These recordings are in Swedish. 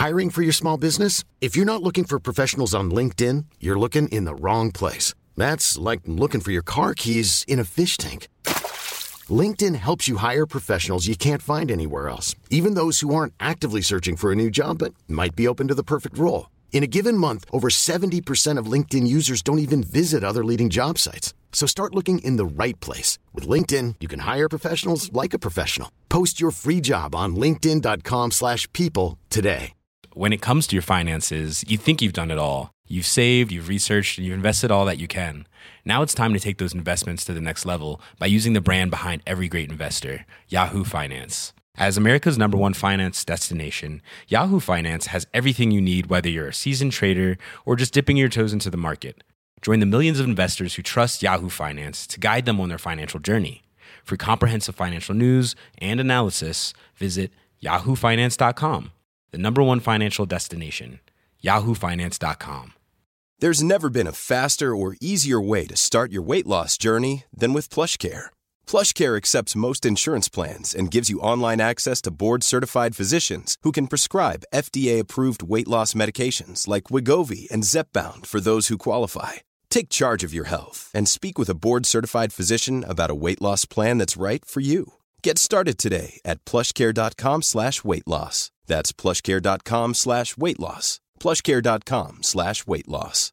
Hiring for your small business? If you're not looking for professionals on LinkedIn, you're looking in the wrong place. That's like looking for your car keys in a fish tank. LinkedIn helps you hire professionals you can't find anywhere else, even those who aren't actively searching for a new job but might be open to the perfect role. In a given month, over 70% of LinkedIn users don't even visit other leading job sites. So start looking in the right place. With LinkedIn, you can hire professionals like a professional. Post your free job on linkedin.com/people today. When it comes to your finances, you think you've done it all. You've saved, you've researched, and you've invested all that you can. Now it's time to take those investments to the next level by using the brand behind every great investor, Yahoo Finance. As America's #1 finance destination, Yahoo Finance has everything you need, whether you're a seasoned trader or just dipping your toes into the market. Join the millions of investors who trust Yahoo Finance to guide them on their financial journey. For comprehensive financial news and analysis, visit yahoofinance.com, the #1 financial destination, yahoofinance.com. There's never been a faster or easier way to start your weight loss journey than with PlushCare. PlushCare accepts most insurance plans and gives you online access to board-certified physicians who can prescribe FDA-approved weight loss medications like Wegovy and Zepbound for those who qualify. Take charge of your health and speak with a board-certified physician about a weight loss plan that's right for you. Get started today at plushcare.com/weightloss. That's plushcare.com/weightloss. plushcare.com/weightloss.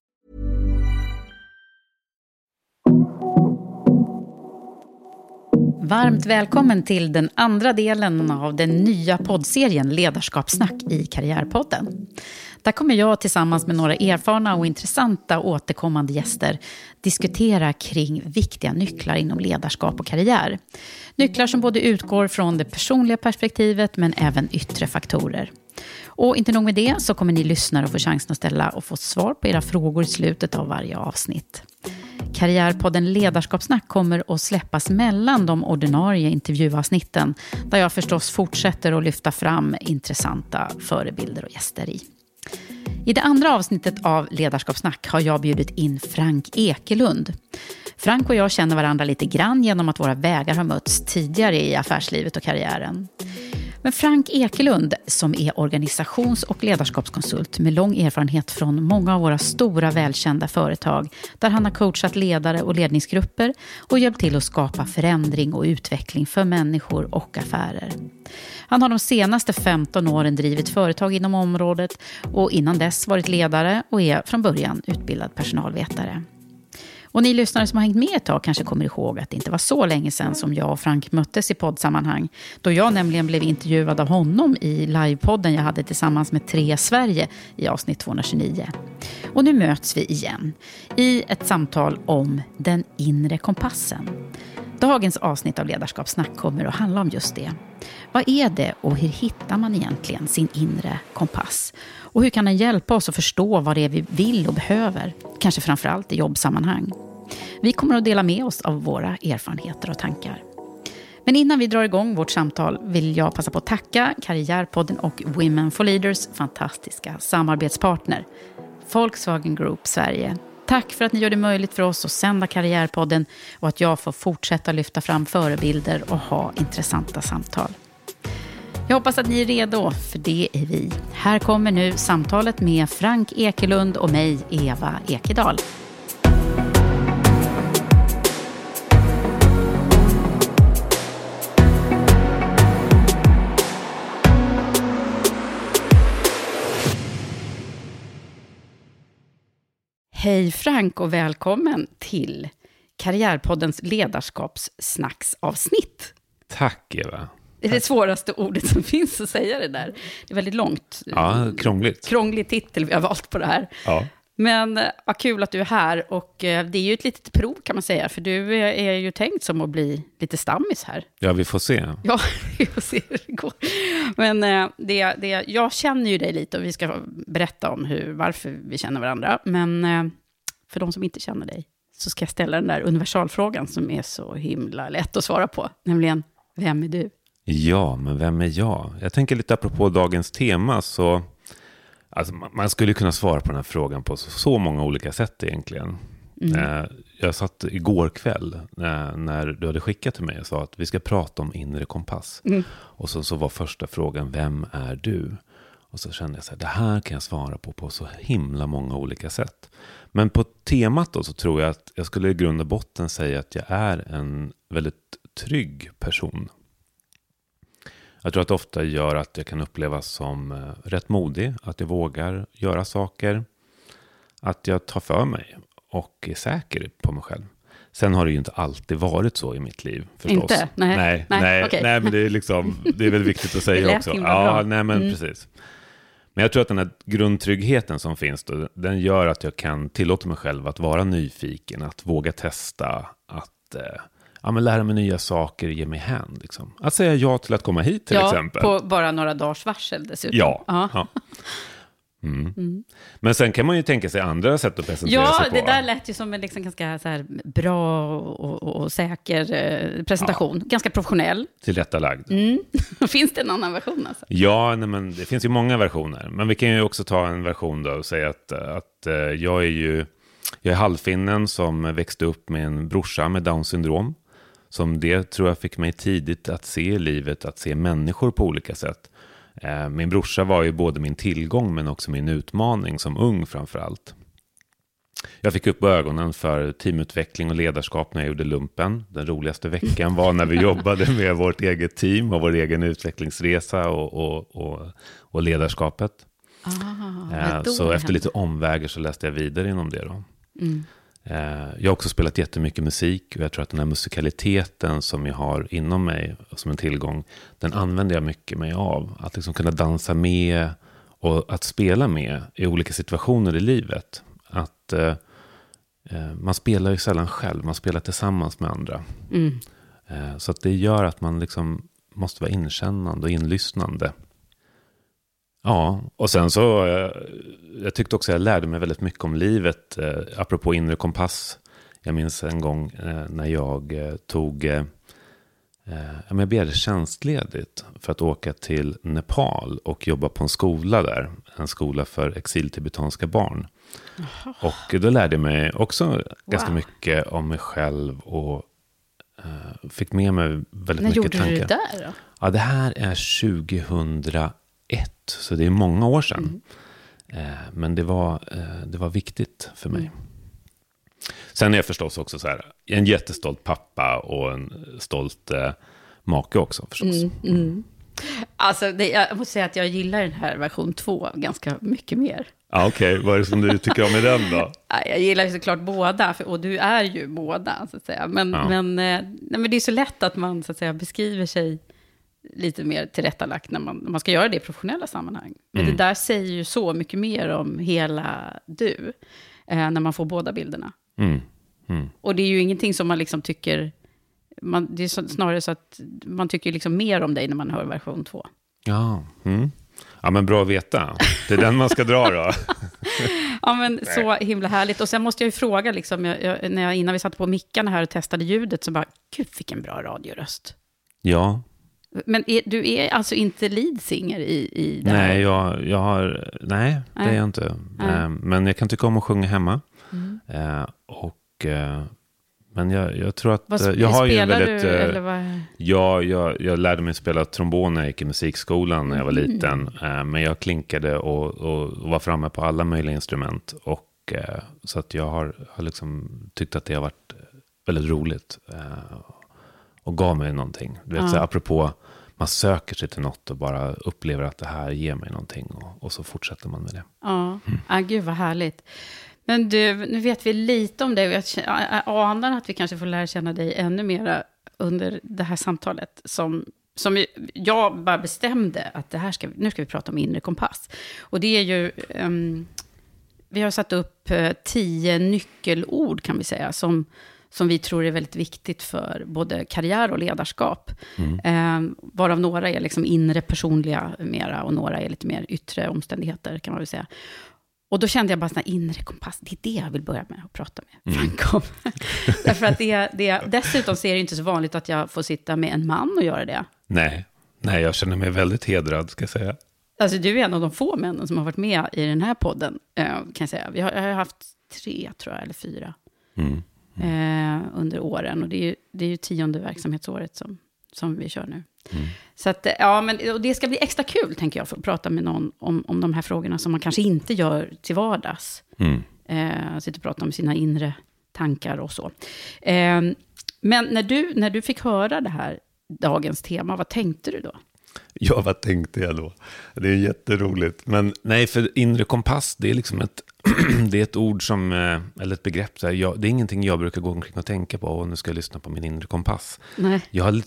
Varmt välkommen till den andra delen av den nya poddserien Ledarskapssnack i Karriärpodden. Där kommer jag tillsammans med några erfarna och intressanta återkommande gäster diskutera kring viktiga nycklar inom ledarskap och karriär. Nycklar som både utgår från det personliga perspektivet men även yttre faktorer. Och inte nog med det, så kommer ni lyssnare att få chansen att ställa och få svar på era frågor i slutet av varje avsnitt. Karriärpodden Ledarskapssnack kommer att släppas mellan de ordinarie intervjuavsnitten, där jag förstås fortsätter att lyfta fram intressanta förebilder och gäster i. I det andra avsnittet av Ledarskapssnack har jag bjudit in Frank Ekelund. Frank och jag känner varandra lite grann genom att våra vägar har mötts tidigare i affärslivet och karriären. Men Frank Ekelund, som är organisations- och ledarskapskonsult med lång erfarenhet från många av våra stora välkända företag, där han har coachat ledare och ledningsgrupper och hjälpt till att skapa förändring och utveckling för människor och affärer. Han har de senaste 15 åren drivit företag inom området och innan dess varit ledare och är från början utbildad personalvetare. Och ni lyssnare som har hängt med ett tag kanske kommer ihåg att det inte var så länge sedan som jag och Frank möttes i poddsammanhang, då jag nämligen blev intervjuad av honom i livepodden jag hade tillsammans med 3 Sverige i avsnitt 229. Och nu möts vi igen i ett samtal om den inre kompassen. Dagens avsnitt av Ledarskapssnack kommer att handla om just det. Vad är det och hur hittar man egentligen sin inre kompass? Och hur kan den hjälpa oss att förstå vad det är vi vill och behöver? Kanske framförallt i jobbsammanhang. Vi kommer att dela med oss av våra erfarenheter och tankar. Men innan vi drar igång vårt samtal vill jag passa på att tacka Karriärpodden och Women for Leaders fantastiska samarbetspartner, Volkswagen Group Sverige. Tack för att ni gör det möjligt för oss att sända Karriärpodden och att jag får fortsätta lyfta fram förebilder och ha intressanta samtal. Jag hoppas att ni är redo, för det är vi. Här kommer nu samtalet med Frank Ekelund och mig, Eva Ekedal. Hej Frank och välkommen till Karriärpoddens ledarskapssnacksavsnitt. Tack Eva. Det är det svåraste ordet som finns att säga det där. Det är väldigt långt. Ja, krångligt. Krånglig titel vi har valt på det här. Ja. Men vad kul att du är här, och det är ju ett litet prov kan man säga, för du är ju tänkt som att bli lite stammis här. Ja, vi får se. Ja, vi får se hur det går. Men jag känner ju dig lite och vi ska berätta om varför vi känner varandra. Men för de som inte känner dig så ska jag ställa den där universalfrågan som är så himla lätt att svara på. Nämligen, vem är du? Ja, men vem är jag? Jag tänker lite apropå dagens tema, så alltså, man skulle kunna svara på den här frågan på så många olika sätt egentligen. Jag satt igår kväll när du hade skickat till mig och sa att vi ska prata om inre kompass. Och så var första frågan, vem är du? Och så kände jag så här, det här kan jag svara på så himla många olika sätt. Men på temat då så tror jag att jag skulle i grund och botten säga att jag är en väldigt trygg person. Jag tror att det ofta gör att jag kan upplevas som rätt modig. Att jag vågar göra saker. Att jag tar för mig och är säker på mig själv. Sen har det ju inte alltid varit så i mitt liv förstås. Inte? Nej, okay. Nej, men det är liksom, det är väl viktigt att säga också. Ja, nej men precis. Men jag tror att den här grundtryggheten som finns då, den gör att jag kan tillåta mig själv att vara nyfiken, att våga testa, att men lära mig nya saker, ge mig hän. Liksom. Att säga ja till att komma hit till exempel. Ja, på bara några dagars varsel dessutom. Ja. Men sen kan man ju tänka sig andra sätt att presentera sig på. Ja, det där lät ju som en liksom ganska så här bra och säker presentation. Ganska professionell. Tillrättalagd. Finns det en annan version alltså? Ja, nej, men det finns ju många versioner. Men vi kan ju också ta en version då och säga att jag är halvfinnen som växte upp med en brorsa med Downs syndrom. Som det tror jag fick mig tidigt att se livet, att se människor på olika sätt. Min brorsa var ju både min tillgång men också min utmaning som ung framförallt. Jag fick upp ögonen för teamutveckling och ledarskap när jag gjorde lumpen. Den roligaste veckan var när vi jobbade med vårt eget team och vår egen utvecklingsresa och ledarskapet. Så efter lite omvägar så läste jag vidare inom det då. Jag har också spelat jättemycket musik och jag tror att den här musikaliteten som jag har inom mig som en tillgång, den använder jag mycket mig av. Att liksom kunna dansa med och att spela med i olika situationer i livet. Att man spelar ju sällan själv, man spelar tillsammans med andra. Så att det gör att man liksom måste vara inkännande och inlyssnande. Ja, och sen så jag tyckte också jag lärde mig väldigt mycket om livet apropå inre kompass. Jag minns en gång när jag jag begärde tjänstledigt för att åka till Nepal och jobba på en skola där. En skola för exiltibetanska barn. Och då lärde jag mig också ganska mycket om mig själv och fick med mig väldigt mycket tankar. När gjorde du det där då? Ja, det här är 2001, så det är många år sedan. Men det var viktigt för mig. Sen är jag förstås också så här, en jättestolt pappa och en stolt make också förstås. Alltså, jag måste säga att jag gillar den här version 2 ganska mycket mer. Okej. Vad är det som du tycker om med den då? Jag gillar ju såklart båda, och du är ju båda så att säga. Men det är så lätt att man så att säga beskriver sig lite mer tillrättalagt när man ska göra det i professionella sammanhang. Men det där säger ju så mycket mer om hela du när man får båda bilderna. Och det är ju ingenting som man liksom tycker, det är snarare så att man tycker liksom mer om dig när man hör version 2. Ja, ja, men bra att veta. Det är den man ska dra då. Ja, men så himla härligt. Och sen måste jag ju fråga, liksom, innan vi satte på mickarna här och testade ljudet, så bara, gud vilken bra radioröst. Ja. Men du är alltså inte leadsinger i det här? Nej, det är jag inte. Men jag kan tycka om att sjunga hemma. Men jag tror att jag har ju en väldigt... Jag lärde mig spela trombon när jag gick i musikskolan när jag var liten. Men jag klinkade och var framme på alla möjliga instrument. Så att jag har liksom tyckt att det har varit väldigt roligt. Och gav mig någonting. Du vet, så apropå, man söker sig till något och bara upplever att det här ger mig någonting. Och så fortsätter man med det. Ja, gud vad härligt. Men du, nu vet vi lite om dig. Och jag anar att vi kanske får lära känna dig ännu mer under det här samtalet. Som jag bara bestämde att nu ska vi prata om inre kompass. Och det är ju... vi har satt upp 10 nyckelord kan vi säga. Som vi tror är väldigt viktigt för både karriär och ledarskap. Varav några är liksom inre personliga mera. Och några är lite mer yttre omständigheter kan man väl säga. Och då kände jag bara sån här inre kompass. Det är det jag vill börja med att prata med Frank om. Därför att dessutom så är det inte så vanligt att jag får sitta med en man och göra det. Nej, jag känner mig väldigt hedrad ska jag säga. Alltså du är en av de få männen som har varit med i den här podden kan jag säga. Jag har haft 3 tror jag, eller 4 under åren. Och det är ju 10:e verksamhetsåret som vi kör nu. Så att, ja, men och det ska bli extra kul, tänker jag, för att prata med någon om de här frågorna som man kanske inte gör till vardags. Sitter och pratar om sina inre tankar och så. Men när du fick höra det här, dagens tema, vad tänkte du då? Ja, vad tänkte jag då? Det är jätteroligt. Men nej, för inre kompass, det är liksom det är ett ord som, eller ett begrepp. Så här, det är ingenting jag brukar gå omkring och tänka på. Och nu ska jag lyssna på min inre kompass. Nej. Jag hade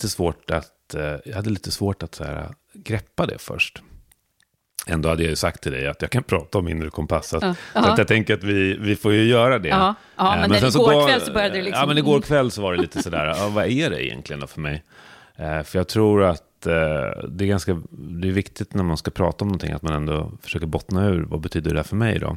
lite svårt att så här, greppa det först. Ändå hade jag ju sagt till dig att jag kan prata om inre kompass. Så att jag tänker att vi får ju göra det. Ja, men sen igår kväll så började det liksom... Ja, men igår kväll så var det lite sådär, vad är det egentligen då för mig? För jag tror att det är viktigt när man ska prata om någonting att man ändå försöker bottna ur vad betyder det för mig då.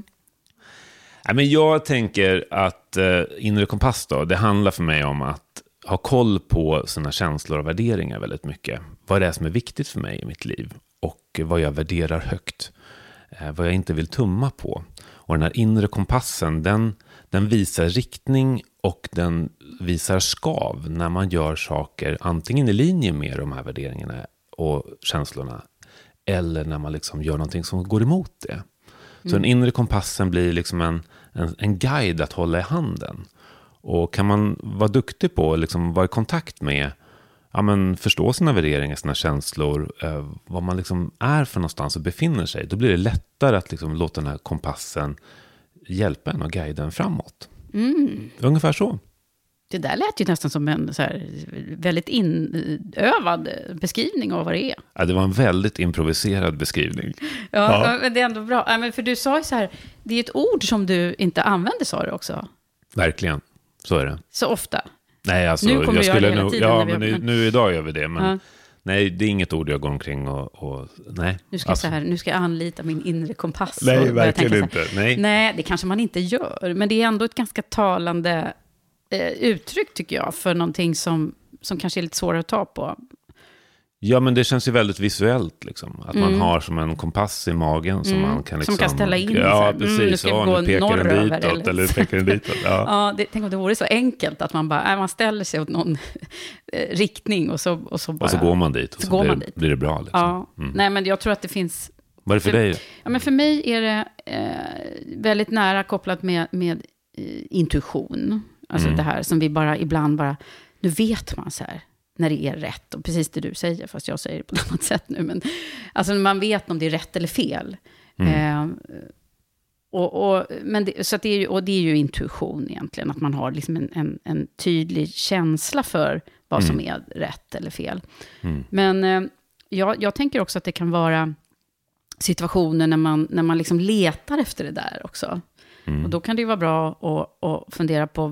Men jag tänker att inre kompass då, det handlar för mig om att ha koll på sina känslor och värderingar väldigt mycket. Vad det är som är viktigt för mig i mitt liv och vad jag värderar högt. Vad jag inte vill tumma på. Och den här inre kompassen, den visar riktning och den visar skav när man gör saker antingen i linje med de här värderingarna och känslorna eller när man liksom gör någonting som går emot det. Så den inre kompassen blir liksom en guide att hålla i handen. Och kan man vara duktig på att liksom vara i kontakt med, förstå sina värderingar, sina känslor, vad man liksom är för någonstans och befinner sig, då blir det lättare att liksom låta den här kompassen hjälpa en och guida en framåt. Ungefär så. Det där lät ju nästan som en så här väldigt inövad beskrivning av vad det är. Ja, det var en väldigt improviserad beskrivning. Ja. Men det är ändå bra. Men för du sa ju så här, det är ett ord som du inte använder, sa du också. Verkligen, så är det. Så ofta. Nej, alltså, nu kommer jag skulle hela tiden. Ja, men nu idag gör vi det. Men nej, det är inget ord jag går omkring och nej. Nu ska jag anlita min inre kompass. Nej, verkligen inte. Nej, det kanske man inte gör. Men det är ändå ett ganska talande uttryck, tycker jag, för någonting som kanske är lite svårare att ta på. Ja, men det känns ju väldigt visuellt liksom. Att man har som en kompass i magen som man kan liksom... Som kan ställa in. Ja, precis. Nu ska vi gå norröver. Eller pekar den ditåt. Ja. Tänk om det vore så enkelt att man bara, man ställer sig åt någon riktning och så bara... Och så går man dit. Och så blir det bra liksom. Ja. Nej, men jag tror att det finns... Vad är det för dig? Ja, men för mig är det väldigt nära kopplat med intuition. Alltså det här som vi ibland nu vet man så här, när det är rätt. Och precis det du säger, fast jag säger det på ett annat sätt nu. Men alltså man vet om det är rätt eller fel. Det är ju intuition egentligen. Att man har liksom en tydlig känsla för vad som är rätt eller fel. Men jag tänker också att det kan vara situationer när man liksom letar efter det där också. Och då kan det ju vara bra att fundera på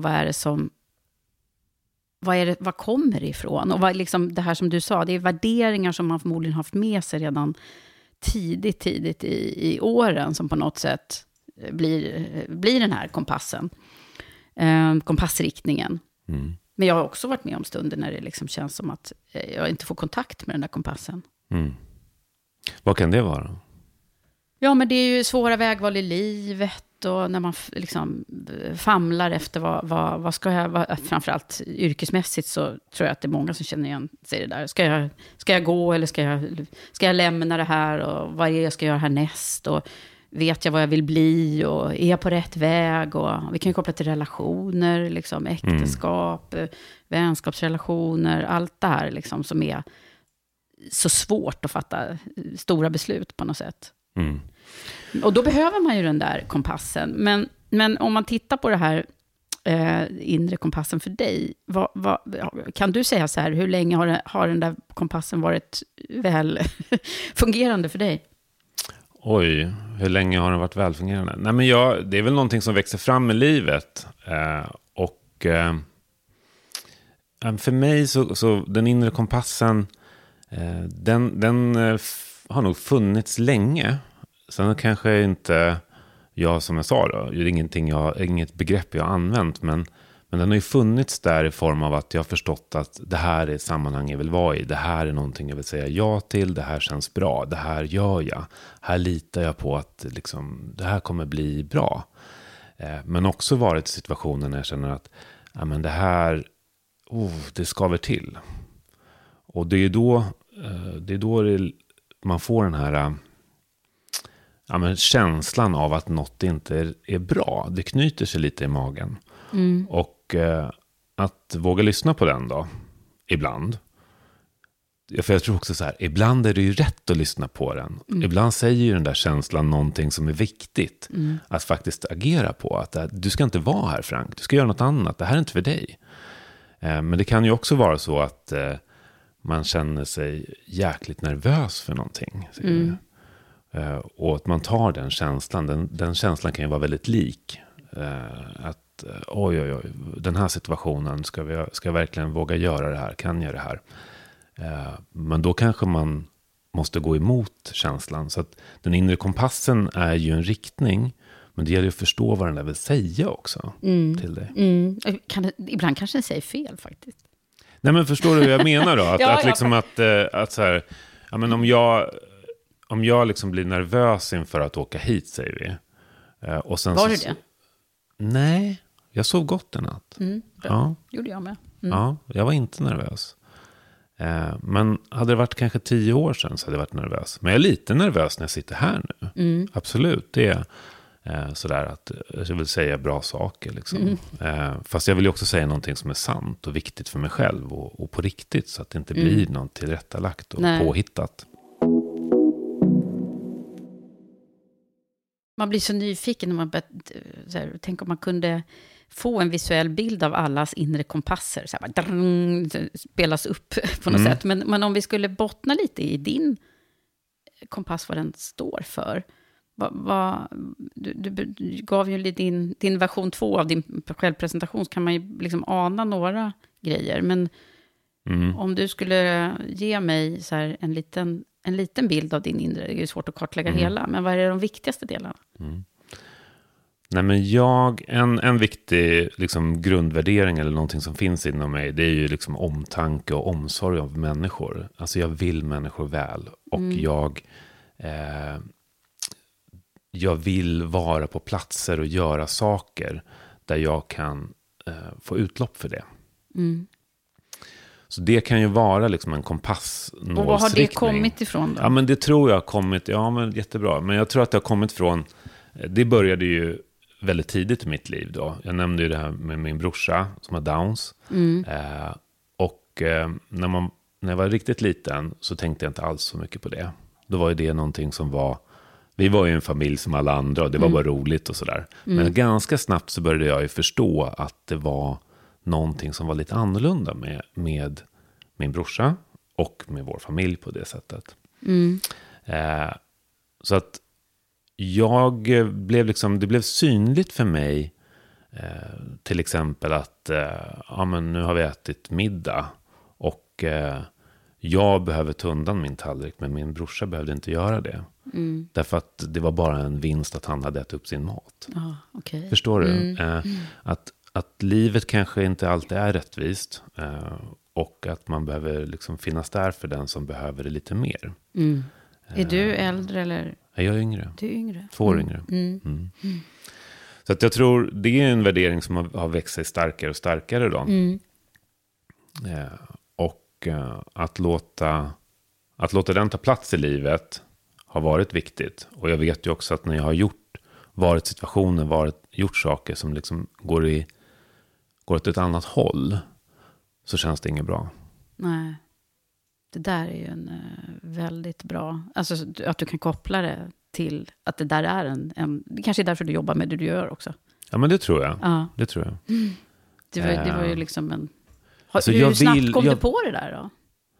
vad kommer det ifrån? Och vad liksom det här som du sa, det är värderingar som man förmodligen haft med sig redan tidigt i åren som på något sätt blir den här kompassen. Kompassriktningen. Men jag har också varit med om stunder när det liksom känns som att jag inte får kontakt med den där kompassen. Vad kan det vara? Ja, men det är ju svåra vägval i livet. Och när man liksom famlar efter vad ska jag, framförallt yrkesmässigt, så tror jag att det är många som känner igen sig det där. Ska jag gå eller ska jag lämna det här, och vad är det jag ska göra härnäst, och vet jag vad jag vill bli, och är jag på rätt väg, och vi kan ju koppla till relationer, liksom äktenskap, vänskapsrelationer, allt det här liksom som är så svårt att fatta stora beslut på något sätt. Och då behöver man ju den där kompassen. Men om man tittar på det här inre kompassen för dig, kan du säga så här, hur länge har den där kompassen varit väl fungerande för dig? Oj, hur länge har den varit välfungerande? Nej, men det är väl någonting som växer fram i livet. För mig så den inre kompassen, den har nog funnits länge. Sen kanske inte jag, som jag sa då, det är inget begrepp jag har använt, men den har ju funnits där i form av att jag har förstått att det här är ett sammanhang jag vill vara i, det här är någonting jag vill säga ja till, det här känns bra, det här gör jag, här litar jag på att liksom, det här kommer bli bra. Men också varit situationer när jag känner att det här, det skaver till. Och det är då det är då man får den här känslan av att något inte är bra. Det knyter sig lite i magen. Och att våga lyssna på den då, ibland. För jag tror också så här, ibland är det ju rätt att lyssna på den. Ibland säger ju den där känslan någonting som är viktigt att faktiskt agera på. Att du ska inte vara här, Frank. Du ska göra något annat. Det här är inte för dig. Men det kan ju också vara så att man känner sig jäkligt nervös för någonting. Och att man tar den känslan. Den känslan kan ju vara väldigt lik. Att oj, den här situationen, ska jag verkligen våga göra det här? Kan jag det här? Men då kanske man måste gå emot känslan. Så att den inre kompassen är ju en riktning. Men det gäller att förstå vad den där vill säga också till dig. Ibland kanske den säger fel faktiskt. Nej, men förstår du hur jag menar då? Att så här, ja, men om jag liksom blir nervös inför att åka hit, säger vi. Och sen var du det? Nej, jag sov gott en natt. Ja. Gjorde jag med. Ja, jag var inte nervös. Men hade det varit kanske 10 år sedan så hade jag varit nervös. Men jag är lite nervös när jag sitter här nu. Absolut, det är sådär att jag vill säga bra saker. Liksom. Fast jag vill ju också säga någonting som är sant och viktigt för mig själv. Och på riktigt, så att det inte blir något tillrättalagt och påhittat. Man blir så nyfiken när man tänk om man kunde få en visuell bild av allas inre kompasser. Så här, spelas upp på något sätt. Men om vi skulle bottna lite i din kompass, vad den står för. Du gav ju din version 2 av din självpresentation, så kan man ju liksom ana några grejer. Men om du skulle ge mig så här en liten bild av din inre, det är ju svårt att kartlägga hela, men vad är de viktigaste delarna? Nej, men en viktig liksom grundvärdering eller någonting som finns inom mig, det är ju liksom omtanke och omsorg om människor. Alltså jag vill människor väl, och jag vill vara på platser och göra saker där jag kan få utlopp för det. Så det kan ju vara liksom en kompassnålsriktning. Och vad har det kommit ifrån då? Ja, men det tror jag har kommit, jättebra. Men jag tror att det har kommit från, det började ju väldigt tidigt i mitt liv då. Jag nämnde ju det här med min brorsa som har Downs. När jag var riktigt liten så tänkte jag inte alls så mycket på det. Då var ju det någonting som var, vi var ju en familj som alla andra och det var bara roligt och sådär. Men ganska snabbt så började jag ju förstå att det var någonting som var lite annorlunda med min brorsa och med vår familj på det sättet. Så att det blev synligt för mig, till exempel att men nu har vi ätit middag och jag behöver ta undan min tallrik, men min brorsa behövde inte göra det. Därför att det var bara en vinst att han hade ätit upp sin mat. Okay. Förstår du? Att livet kanske inte alltid är rättvist, och att man behöver liksom finnas där för den som behöver det lite mer. Är du äldre eller? Jag är yngre. Du är yngre. 2 år yngre. Så att jag tror det är en värdering som har växt sig starkare och starkare då. Och att låta den ta plats i livet har varit viktigt. Och jag vet ju också att när jag har varit situationer, gjort saker som liksom går åt ett annat håll, så känns det inget bra. Nej. Det där är ju en väldigt bra, alltså att du kan koppla det till att det där är det kanske är därför du jobbar med det du gör också. Ja, men det tror jag. Ja. Det tror jag. Det var ju liksom hur snabbt kom du på det där då?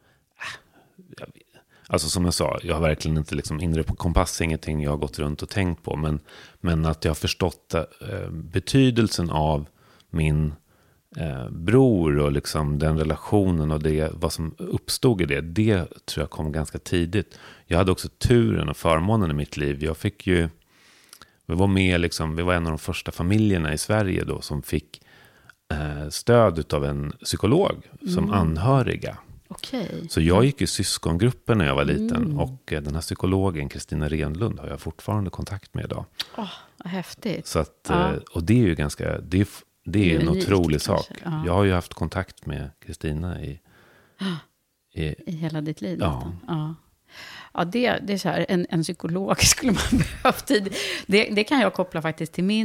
Alltså som jag sa, jag har verkligen inte liksom inre på kompass, ingenting jag har gått runt och tänkt på. Men att jag har förstått betydelsen av min bror och liksom den relationen och vad som uppstod i det tror jag kom ganska tidigt. Jag hade också turen och förmånen i mitt liv. Jag fick ju, vi var en av de första familjerna i Sverige då som fick stöd av en psykolog som anhöriga. Okay. Så jag gick i syskongruppen när jag var liten, och den här psykologen Kristina Renlund har jag fortfarande kontakt med idag. Vad häftigt. Så att, och det är ju ganska, det är en otrolig sak. Ja. Jag har ju haft kontakt med Kristina I hela ditt liv? Ja. Ja, det är så här, en psykolog skulle man behöva tid. Det kan jag koppla faktiskt till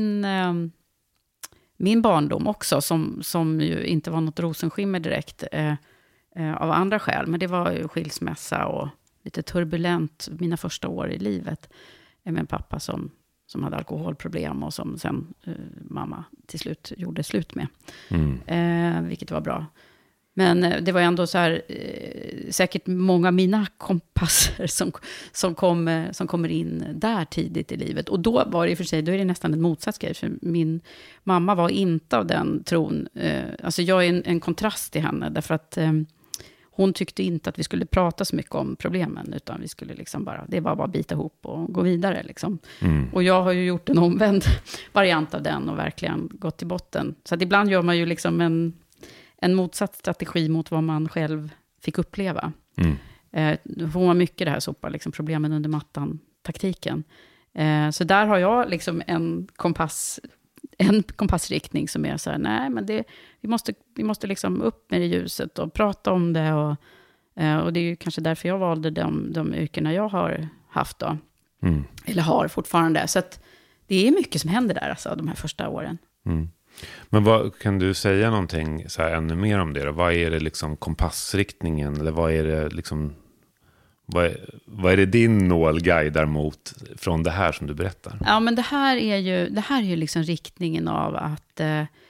min barndom också, som ju inte var något rosenskimmer direkt av andra skäl. Men det var ju skilsmässa och lite turbulent mina första år i livet. Med en pappa som hade alkoholproblem och som sen mamma till slut gjorde slut med. Vilket var bra. Men det var ändå så här, säkert många av mina kompasser som kommer in där tidigt i livet. Och då var det för sig, då är det nästan en motsatsgrej. För min mamma var inte av den tron. Alltså jag är en kontrast till henne. Därför att hon tyckte inte att vi skulle prata så mycket om problemen. Utan vi skulle liksom det var bara bita ihop och gå vidare. Liksom. Och jag har ju gjort en omvänd variant av den och verkligen gått till botten. Så att ibland gör man ju liksom en motsatt strategi mot vad man själv fick uppleva. Hon var mycket det här sopa liksom problemen under mattan-taktiken. Så där har jag liksom en kompassriktning som är så här, nej men vi måste liksom upp med det ljuset och prata om det. Och det är ju kanske därför jag valde de yrkena jag har haft då. Eller har fortfarande. Så att det är mycket som händer där alltså, de här första åren. Men kan du säga någonting så här, ännu mer om det då? Vad är det liksom kompassriktningen? Eller vad är det liksom, vad är det din nål guidar mot från det här som du berättar? Ja, men det här är ju liksom riktningen av att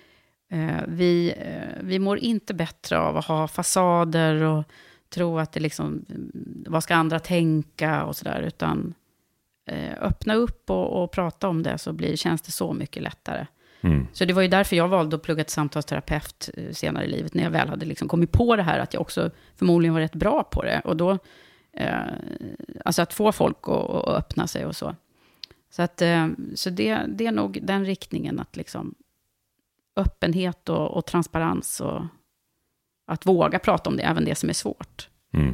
vi mår inte bättre av att ha fasader och tro att det liksom, vad ska andra tänka och sådär, utan öppna upp och prata om det, så känns det så mycket lättare. Så det var ju därför jag valde att plugga till samtalsterapeut senare i livet, när jag väl hade liksom kommit på det här, att jag också förmodligen var rätt bra på det. Och då, alltså att få folk att öppna sig och så. Så det är nog den riktningen, att liksom öppenhet och transparens och att våga prata om det, även det som är svårt.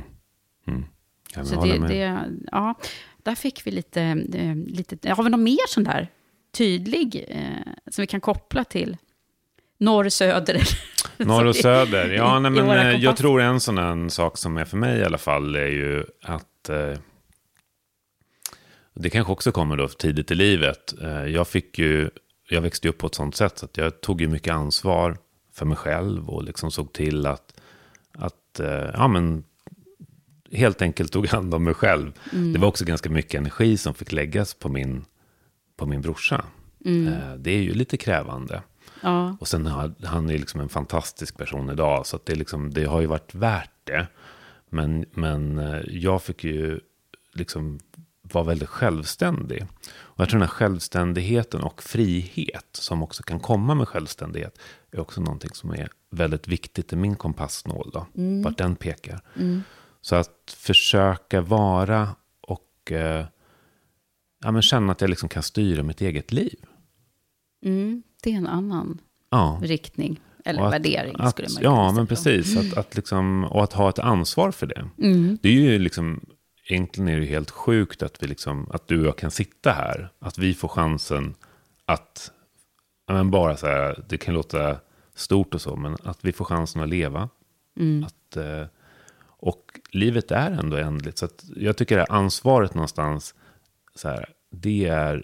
Så ja, där fick vi lite, har vi något mer sån där tydlig som vi kan koppla till norr, söder? Norr och söder, ja, nej, men jag tror en sån sak som är för mig i alla fall är ju att det kanske också kommer då tidigt i livet. Jag växte upp på ett sånt sätt så att jag tog ju mycket ansvar för mig själv och liksom såg till att ja, men helt enkelt tog hand om mig själv. Det var också ganska mycket energi som fick läggas på min brorsa. Det är ju lite krävande. Ja. Och sen han är liksom en fantastisk person idag, så att det har ju varit värt det. Men jag fick ju liksom vara väldigt självständig. Och jag tror den här självständigheten och frihet som också kan komma med självständighet är också någonting som är väldigt viktigt i min kompassnål då. Vart den pekar. Så att försöka vara och men känna att jag liksom kan styra mitt eget liv. Det är en annan riktning. Eller värdering skulle man ja, men precis. Att liksom, och att ha ett ansvar för det. Det är ju liksom, egentligen är det helt sjukt att vi liksom, att du och jag kan sitta här. Att vi får chansen att, men bara så här, det kan låta stort och så, men att vi får chansen att leva. Och livet är ändå ändligt. Så att jag tycker det ansvaret någonstans, så här, det är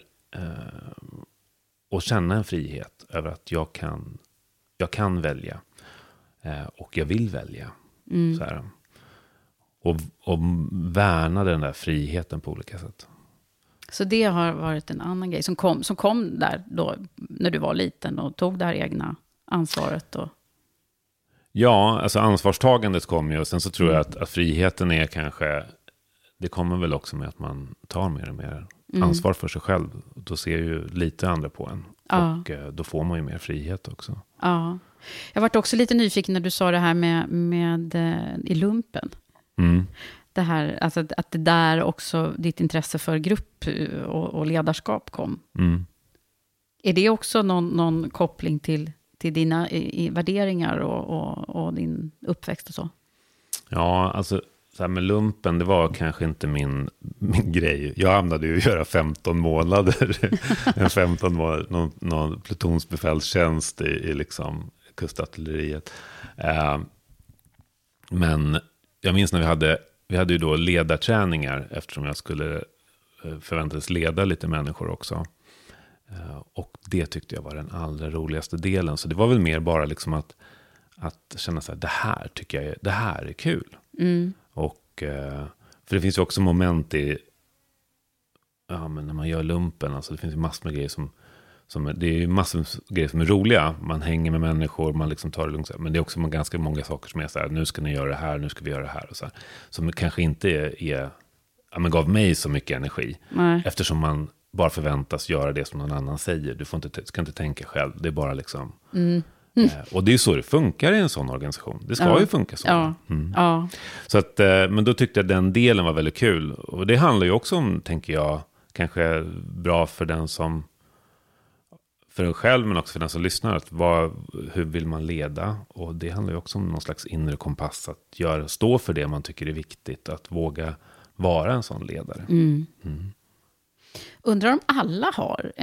att känna en frihet över att jag kan välja. Och jag vill välja. Så här. Och värna den där friheten på olika sätt. Så det har varit en annan grej som kom där då, när du var liten och tog det här egna ansvaret och... Ja, alltså ansvarstagandet kom ju, och sen så tror jag att friheten är kanske, det kommer väl också med att man tar mer och mer ansvar för sig själv. Då ser ju lite andra på en. Och då får man ju mer frihet också. Ja. Jag varit också lite nyfiken när du sa det här med i lumpen. Det här, alltså att det där också ditt intresse för grupp och ledarskap kom. Är det också någon koppling till dina värderingar och din uppväxt och så? Ja, alltså så här med lumpen, det var kanske inte min grej. Jag hamnade ju göra 15 månader någon plutonsbefälstjänst i liksom kustartilleriet. Men jag minns när vi hade ju då ledarträningar eftersom jag skulle förväntades leda lite människor också. Och det tyckte jag var den allra roligaste delen. Så det var väl mer bara liksom att känna så här, det här är kul. Och för det finns ju också moment i men när man gör lumpen, alltså det finns ju massor med grejer som det är ju massor med grejer som är roliga. Man hänger med människor, man liksom tar det lugnt. Men det är också ganska många saker som är så här, nu ska ni göra det här, nu ska vi göra det här och så här. Som kanske inte gav mig så mycket energi. Nej. Eftersom man bara förväntas göra det som någon annan säger. Du ska inte tänka själv, det är bara liksom... och det är så det funkar i en sån organisation. Det ska ju funka så. Ja. Så att, men då tyckte jag den delen var väldigt kul. Och det handlar ju också om, tänker jag, kanske bra för den som... För en själv men också för den som lyssnar. Hur vill man leda? Och det handlar ju också om någon slags inre kompass. Att stå för det man tycker är viktigt. Att våga vara en sån ledare. Undrar om alla har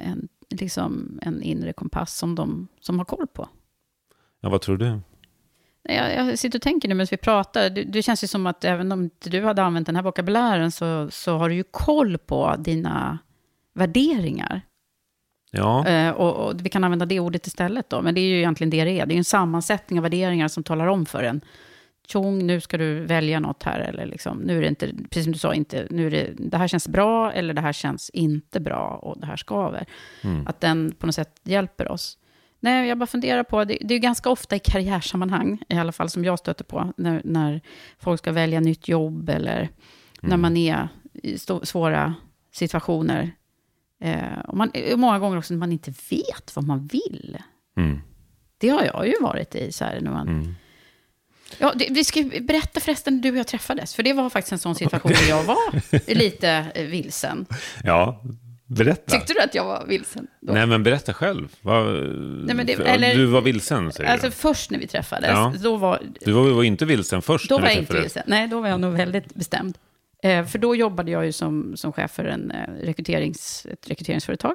en inre kompass som de har koll på. Ja, vad tror du? Jag sitter och tänker nu medan vi pratar. Det känns ju som att även om inte du hade använt den här vokabulären så har du ju koll på dina värderingar. Ja. Och vi kan använda det ordet istället då. Men det är ju egentligen det är. Det är ju en sammansättning av värderingar som talar om för en. Tjong, nu ska du välja något här. Eller liksom, nu är det inte, precis som du sa, nu är det här känns bra eller det här känns inte bra och det här skaver. Att den på något sätt hjälper oss. Nej, jag bara funderar på, det är ju ganska ofta i karriärsammanhang, i alla fall som jag stöter på, när folk ska välja nytt jobb eller när man är i svåra situationer. Och många gånger också när man inte vet vad man vill. Det har jag ju varit i så här när man... Ja, vi ska berätta förresten du och jag träffades. För det var faktiskt en sån situation där jag var lite vilsen. Ja, berätta. Tyckte du att jag var vilsen då? Nej, men berätta själv. Du var vilsen, säger alltså, du. Först när vi träffades. Då var, du var inte vilsen först då när vi var jag träffades. Inte vilsen. Nej, då var jag nog väldigt bestämd. För då jobbade jag ju som chef för ett rekryteringsföretag.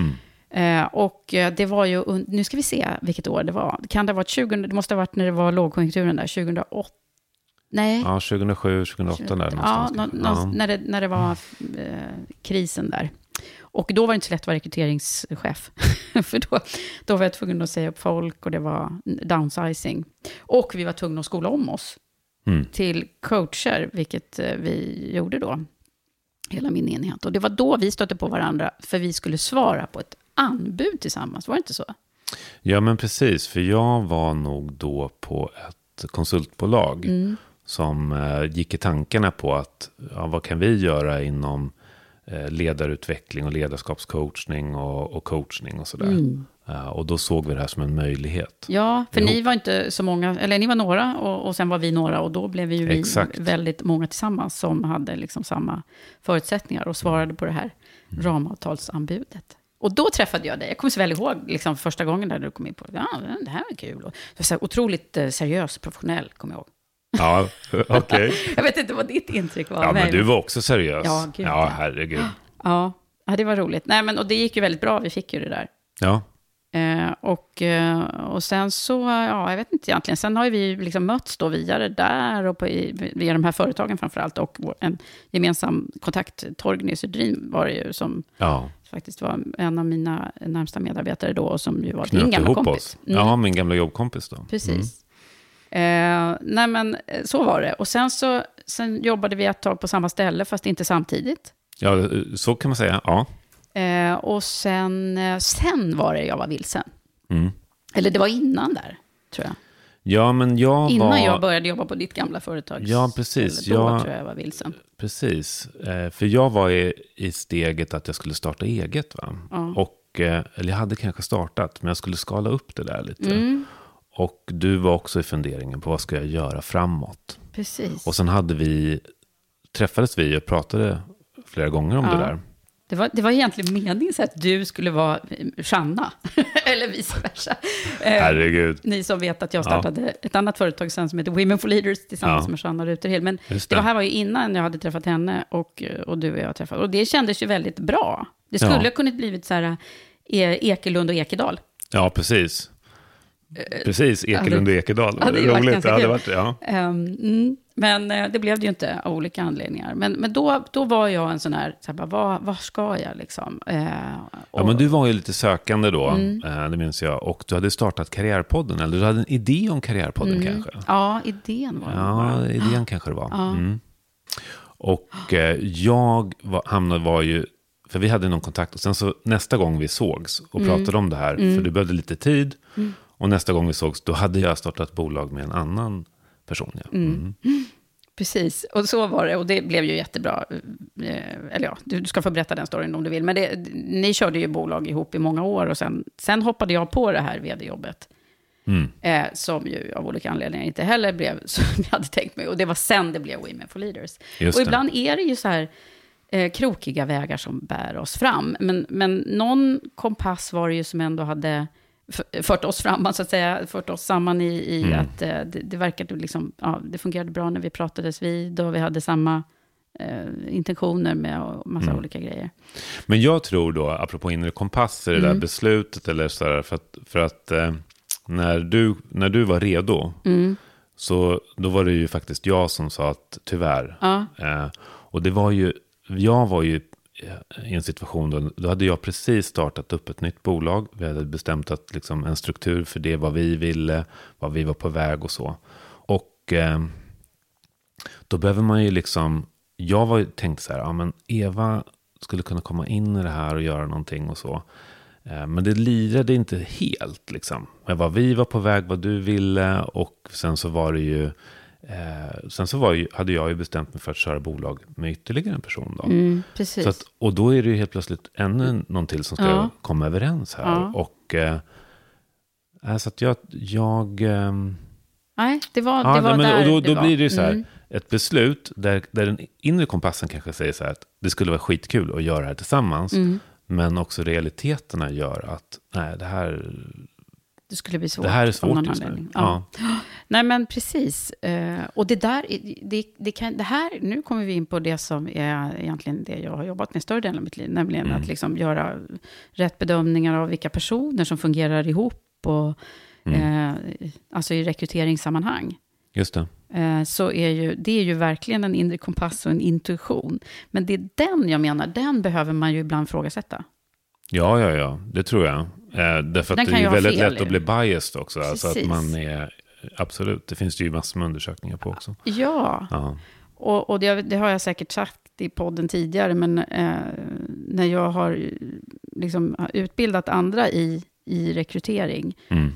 Och det var ju, nu ska vi se vilket år det var. Kan det ha varit det måste ha varit när det var lågkonjunkturen där, 2008? Nej. Ja, 2007, 2008 där någonstans. När det var krisen där. Och då var det inte så lätt att vara rekryteringschef. För då var jag tvungen att säga upp folk och det var downsizing. Och vi var tvungna att skola om oss till coacher, vilket vi gjorde då. Hela min enhet. Och det var då vi stötte på varandra för vi skulle svara på ett anbud tillsammans. Var det inte så? Ja, men precis. För jag var nog då på ett konsultbolag som gick i tankarna på att vad kan vi göra inom ledarutveckling och ledarskapscoachning och coachning och sådär. Och då såg vi det här som en möjlighet. Ja, för ni var inte så många, eller ni var några och sen var vi några och då blev vi väldigt många tillsammans som hade liksom samma förutsättningar och svarade på det här ramavtalsanbudet. Och då träffade jag dig. Jag kommer så väl ihåg liksom, första gången där du kom in på det här är kul. Och det var så här, otroligt seriös, professionell, kommer jag ihåg. Ja, okej. Jag vet inte vad ditt intryck var. Ja, men du var också seriös. Ja, gud, herregud. Ja, det var roligt. Nej, men, och det gick ju väldigt bra. Vi fick ju det där. Ja. Och sen så, jag vet inte egentligen. Sen har ju vi liksom mötts då via det där och via de här företagen framförallt. Och en gemensam kontakt, Torgny Sydrin var det ju som faktiskt var en av mina närmsta medarbetare då. Och som ju var din gamla kompis. Ja, min gamla jobbkompis då. Precis. Nej men så var det. Och sen jobbade vi ett tag på samma ställe fast inte samtidigt. Ja, så kan man säga, ja. Och sen var det jag var vilsen. Eller det var innan där, tror jag. Ja, men innan jag började jobba på ditt gamla företag. Ja, precis. Då tror jag var vilsen. Precis. För jag var i steget att jag skulle starta eget, va? Ja. Och, eller jag hade kanske startat, men jag skulle skala upp det där lite. Och du var också i funderingen på vad ska jag göra framåt. Precis. Och sen träffades vi och pratade flera gånger om det där. Det var egentligen meningen så att du skulle vara Shanna. Eller vice versa. Herregud. Ni som vet att jag startade ett annat företag sen som heter Women for Leaders tillsammans med Shanna Ruterhill. Men det här var ju innan jag hade träffat henne och du och jag träffade. Och det kändes ju väldigt bra. Det skulle ha kunnat blivit så här Ekelund och Ekedal. Ja, precis. Precis, Ekelund och Ekedal. Ja, det är roligt. ganska Ja, det kul. varit, ja. Men det blev det ju inte av olika anledningar. Men då var jag en sån här, vad ska jag liksom? Ja, men du var ju lite sökande då, det minns jag. Och du hade startat Karriärpodden, eller du hade en idé om Karriärpodden kanske? Ja, idén var det. Ja, idén kanske det var. Och jag var ju, för vi hade någon kontakt. Och sen så nästa gång vi sågs och pratade om det här, för du behövde lite tid. Och nästa gång vi sågs, då hade jag startat bolag med en annan person. Ja. Precis, och så var det. Och det blev ju jättebra. Eller ja, du ska få berätta den storyn om du vill. Men ni körde ju bolag ihop i många år. Och sen hoppade jag på det här vd-jobbet. Som ju av olika anledningar inte heller blev som jag hade tänkt mig. Och det var sen det blev Women for Leaders. Just och ibland är det ju så här krokiga vägar som bär oss fram. Men någon kompass var det ju som ändå hade fört oss framåt, så att säga, fört oss samman i att det verkade liksom, ja, det fungerade bra när vi pratades vid och vi hade samma intentioner med och massa olika grejer. Men jag tror då, apropå inre kompasser, det där beslutet eller sådär, för att när du var redo, så då var det ju faktiskt jag som sa att tyvärr. Och det var ju, jag var ju i en situation då hade jag precis startat upp ett nytt bolag. Vi hade bestämt att liksom en struktur för det, vad vi ville, vad vi var på väg och så. Och då behöver man ju liksom, jag var ju tänkt så här, ja men Eva skulle kunna komma in i det här och göra någonting och så. Men det lirade inte helt liksom. Men vad vi var på väg, vad du ville, och sen så var det ju hade jag ju bestämt mig för att köra bolag med ytterligare en person då. Precis. Så att, och då är det ju helt plötsligt ännu någon till som ska komma överens här. Och så att nej, det var där. Och då blir det ju så här, ett beslut där den inre kompassen kanske säger så här att det skulle vara skitkul att göra det här tillsammans. Men också realiteterna gör att nej, det skulle bli svårt. Det här är svårt just nu. Ja. Nej, men precis. Och det där, det här, nu kommer vi in på det som är egentligen det jag har jobbat med större delen av mitt liv, nämligen att liksom göra rätt bedömningar av vilka personer som fungerar ihop och alltså i rekryteringssammanhang. Just det. Så det är ju verkligen en inre kompass och en intuition. Men det är den jag menar, den behöver man ju ibland frågasätta. Ja, det tror jag. Därför att det är ju väldigt lätt att bli biased också. Alltså att man är, absolut, det finns det ju massor med undersökningar på också. Ja, och det har jag säkert sagt i podden tidigare, men när jag har liksom utbildat andra i rekrytering,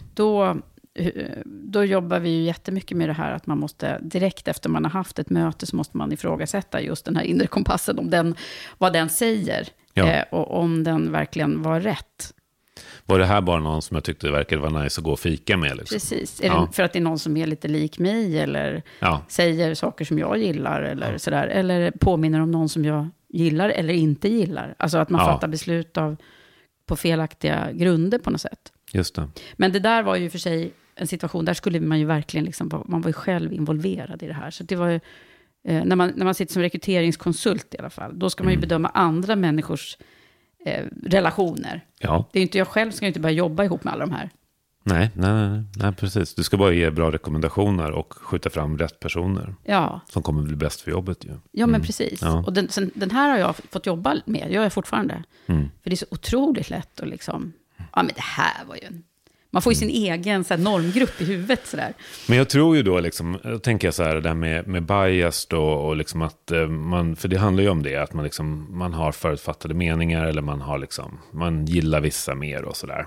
då jobbar vi ju jättemycket med det här att man måste direkt efter man har haft ett möte så måste man ifrågasätta just den här inre kompassen, om vad den säger och om den verkligen var rätt. Var det här bara någon som jag tyckte verkade vara nice att gå och fika med? Liksom? Precis. Är det för att det är någon som är lite lik mig eller säger saker som jag gillar eller sådär, eller påminner om någon som jag gillar eller inte gillar. Alltså att man fattar beslut på felaktiga grunder på något sätt. Just det. Men det där var ju för sig en situation, där skulle man ju verkligen liksom, man var ju själv involverad i det här. Så det var ju, när man sitter som rekryteringskonsult i alla fall, då ska man ju bedöma andra människors relationer. Ja. Det är ju inte, jag själv ska ju inte börja jobba ihop med alla de här. Nej, precis. Du ska bara ge bra rekommendationer och skjuta fram rätt personer. Som kommer bli bäst för jobbet ju. Ja, men precis. Ja. Och den här har jag fått jobba med, jag är fortfarande. För det är så otroligt lätt att liksom, ja men det här var ju man får ju sin egen så här, normgrupp i huvudet sådär. Men jag tror ju då liksom, jag tänker så här, det där med bias då, och liksom att man, för det handlar ju om det, att man liksom, man har förutfattade meningar, eller man har liksom, man gillar vissa mer och sådär.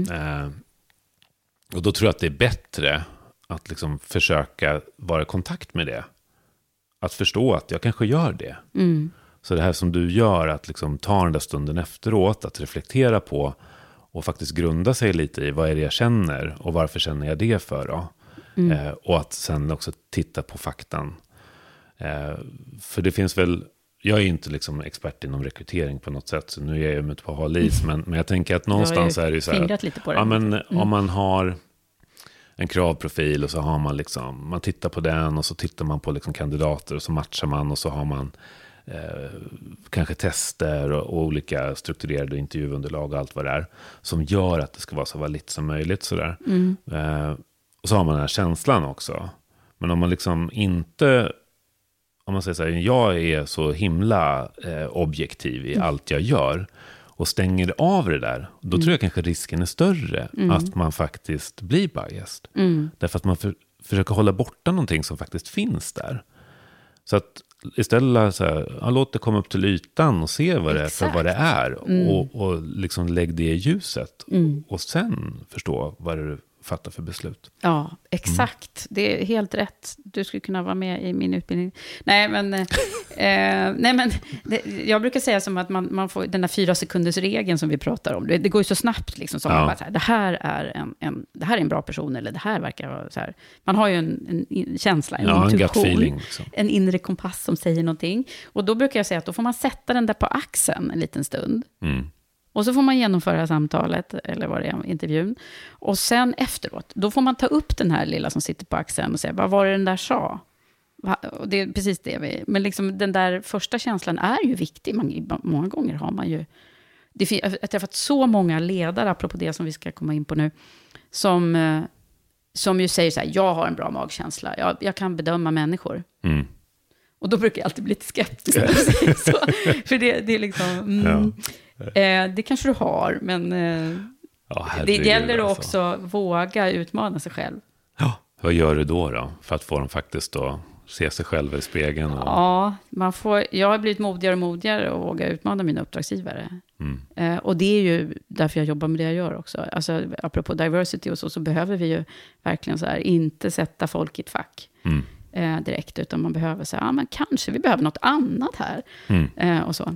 Och då tror jag att det är bättre att liksom försöka vara i kontakt med det. Att förstå att jag kanske gör det. Så det här som du gör, att liksom ta den där stunden efteråt, att reflektera på och faktiskt grunda sig lite i vad är det jag känner och varför känner jag det för då? Och att sen också titta på faktan. För det finns väl, jag är inte liksom expert inom rekrytering på något sätt, så nu är jag ute på halis, men jag tänker att någonstans är det ju så här att, lite på det. Ja, men om man har en kravprofil och så har man liksom, man tittar på den och så tittar man på liksom kandidater och så matchar man och så har man kanske tester och olika strukturerade intervjuunderlag och allt vad det är, som gör att det ska vara så valid som möjligt. Sådär. Och så har man den här känslan också. Men om man liksom inte, om man säger så här, jag är så himla objektiv i allt jag gör och stänger av det där, då tror jag kanske risken är större att man faktiskt blir biased. Därför att man försöker hålla borta någonting som faktiskt finns där. Så att istället så här, låt det komma upp till ytan och se vad det är för vad det är. Och liksom lägg det i ljuset. Och sen förstå vad det fattar för beslut. Ja, exakt. Det är helt rätt. Du skulle kunna vara med i min utbildning. Nej, men jag brukar säga som att man får den där 4 sekunders regeln som vi pratar om. Det går ju så snabbt liksom. Som man bara så här, det här är en bra person, eller det här verkar vara så här. Man har ju en känsla, en intuition, feeling, liksom. En inre kompass som säger någonting. Och då brukar jag säga att då får man sätta den där på axeln en liten stund. Och så får man genomföra samtalet, eller vad det är, intervjun. Och sen efteråt, då får man ta upp den här lilla som sitter på axeln och säga, vad var det den där sa? Och det är precis det men liksom den där första känslan är ju viktig. Många gånger har man ju... Jag har träffat så många ledare, apropå det som vi ska komma in på nu, som ju säger så här, jag har en bra magkänsla. Jag kan bedöma människor. Och då brukar jag alltid bli lite skeptisk när du säger så. För det är liksom... det kanske du har, men det gäller att också våga utmana sig själv. Ja, vad gör du då för att få dem faktiskt att se sig själva i spegeln? Och... Ja, jag har blivit modigare och modigare och våga utmana mina uppdragsgivare. Och det är ju därför jag jobbar med det jag gör också. Alltså, apropå diversity och så behöver vi ju verkligen så här, inte sätta folk i ett fack direkt, utan man behöver säga, men kanske vi behöver något annat här. Och så.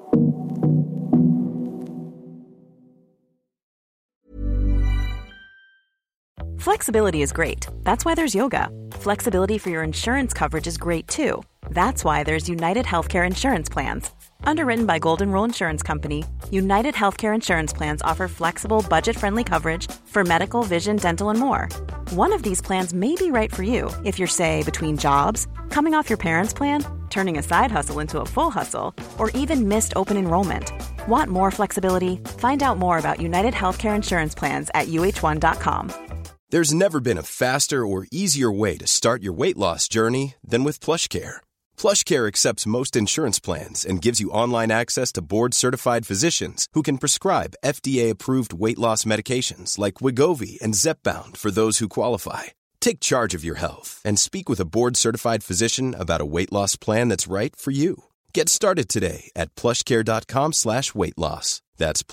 Flexibility is great. That's why there's yoga. Flexibility for your insurance coverage is great too. That's why there's United Healthcare Insurance Plans. Underwritten by Golden Rule Insurance Company, United Healthcare Insurance Plans offer flexible, budget-friendly coverage for medical, vision, dental, and more. One of these plans may be right for you if you're, say, between jobs, coming off your parents' plan, turning a side hustle into a full hustle, or even missed open enrollment. Want more flexibility? Find out more about United Healthcare Insurance Plans at uh1.com. There's never been a faster or easier way to start your weight loss journey than with PlushCare. PlushCare accepts most insurance plans and gives you online access to board-certified physicians who can prescribe FDA-approved weight loss medications like Wegovy and Zepbound for those who qualify. Take charge of your health and speak with a board-certified physician about a weight loss plan that's right for you. Get started today at plushcare.com/weightloss. That's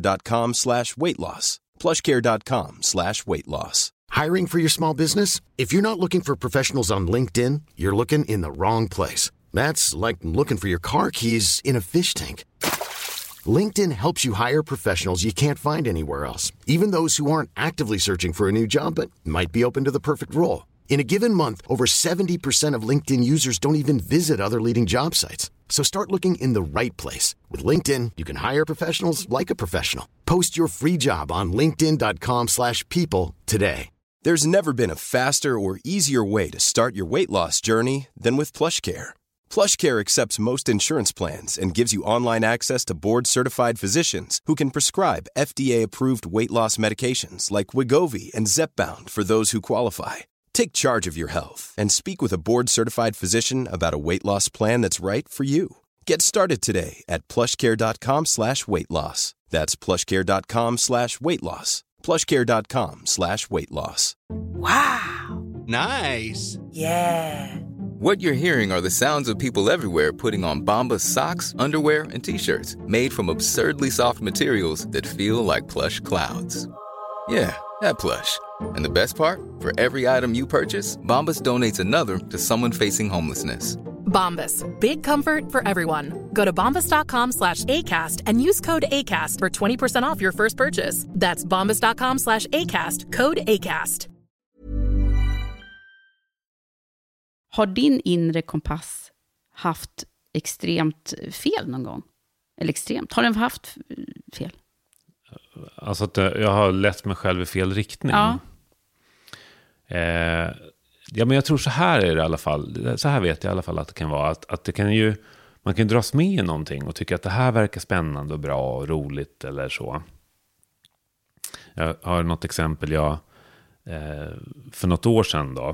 plushcare.com/weightloss. plushcare.com/weightloss. Hiring for your small business? If you're not looking for professionals on LinkedIn, you're looking in the wrong place. That's like looking for your car keys in a fish tank. LinkedIn helps you hire professionals you can't find anywhere else, even those who aren't actively searching for a new job but might be open to the perfect role. In a given month, over 70% of LinkedIn users don't even visit other leading job sites. So start looking in the right place. With LinkedIn, you can hire professionals like a professional. Post your free job on linkedin.com/people today. There's never been a faster or easier way to start your weight loss journey than with PlushCare. PlushCare accepts most insurance plans and gives you online access to board-certified physicians who can prescribe FDA-approved weight loss medications like Wegovy and Zepbound for those who qualify. Take charge of your health and speak with a board-certified physician about a weight loss plan that's right for you. Get started today at plushcare.com/weightloss. That's plushcare.com/weightloss. plushcare.com/weightloss. Wow. Nice. Yeah. What you're hearing are the sounds of people everywhere putting on Bombas socks, underwear, and T-shirts made from absurdly soft materials that feel like plush clouds. Yeah, that plush. And the best part? For every item you purchase, Bombas donates another to someone facing homelessness. Bombas. Big comfort for everyone. Go to bombas.com/ACAST and use code ACAST for 20% off your first purchase. That's bombas.com/ACAST. Code ACAST. Har din inre kompass haft extremt fel någon gång? Eller extremt? Har den haft fel? Alltså att jag har lett mig själv i fel riktning. Ja. Ja, men jag tror så här är det i alla fall. Så här vet jag i alla fall att det kan vara. Att det kan ju man kan dras med i någonting och tycka att det här verkar spännande och bra och roligt eller så. Jag har något exempel. För något år sedan då,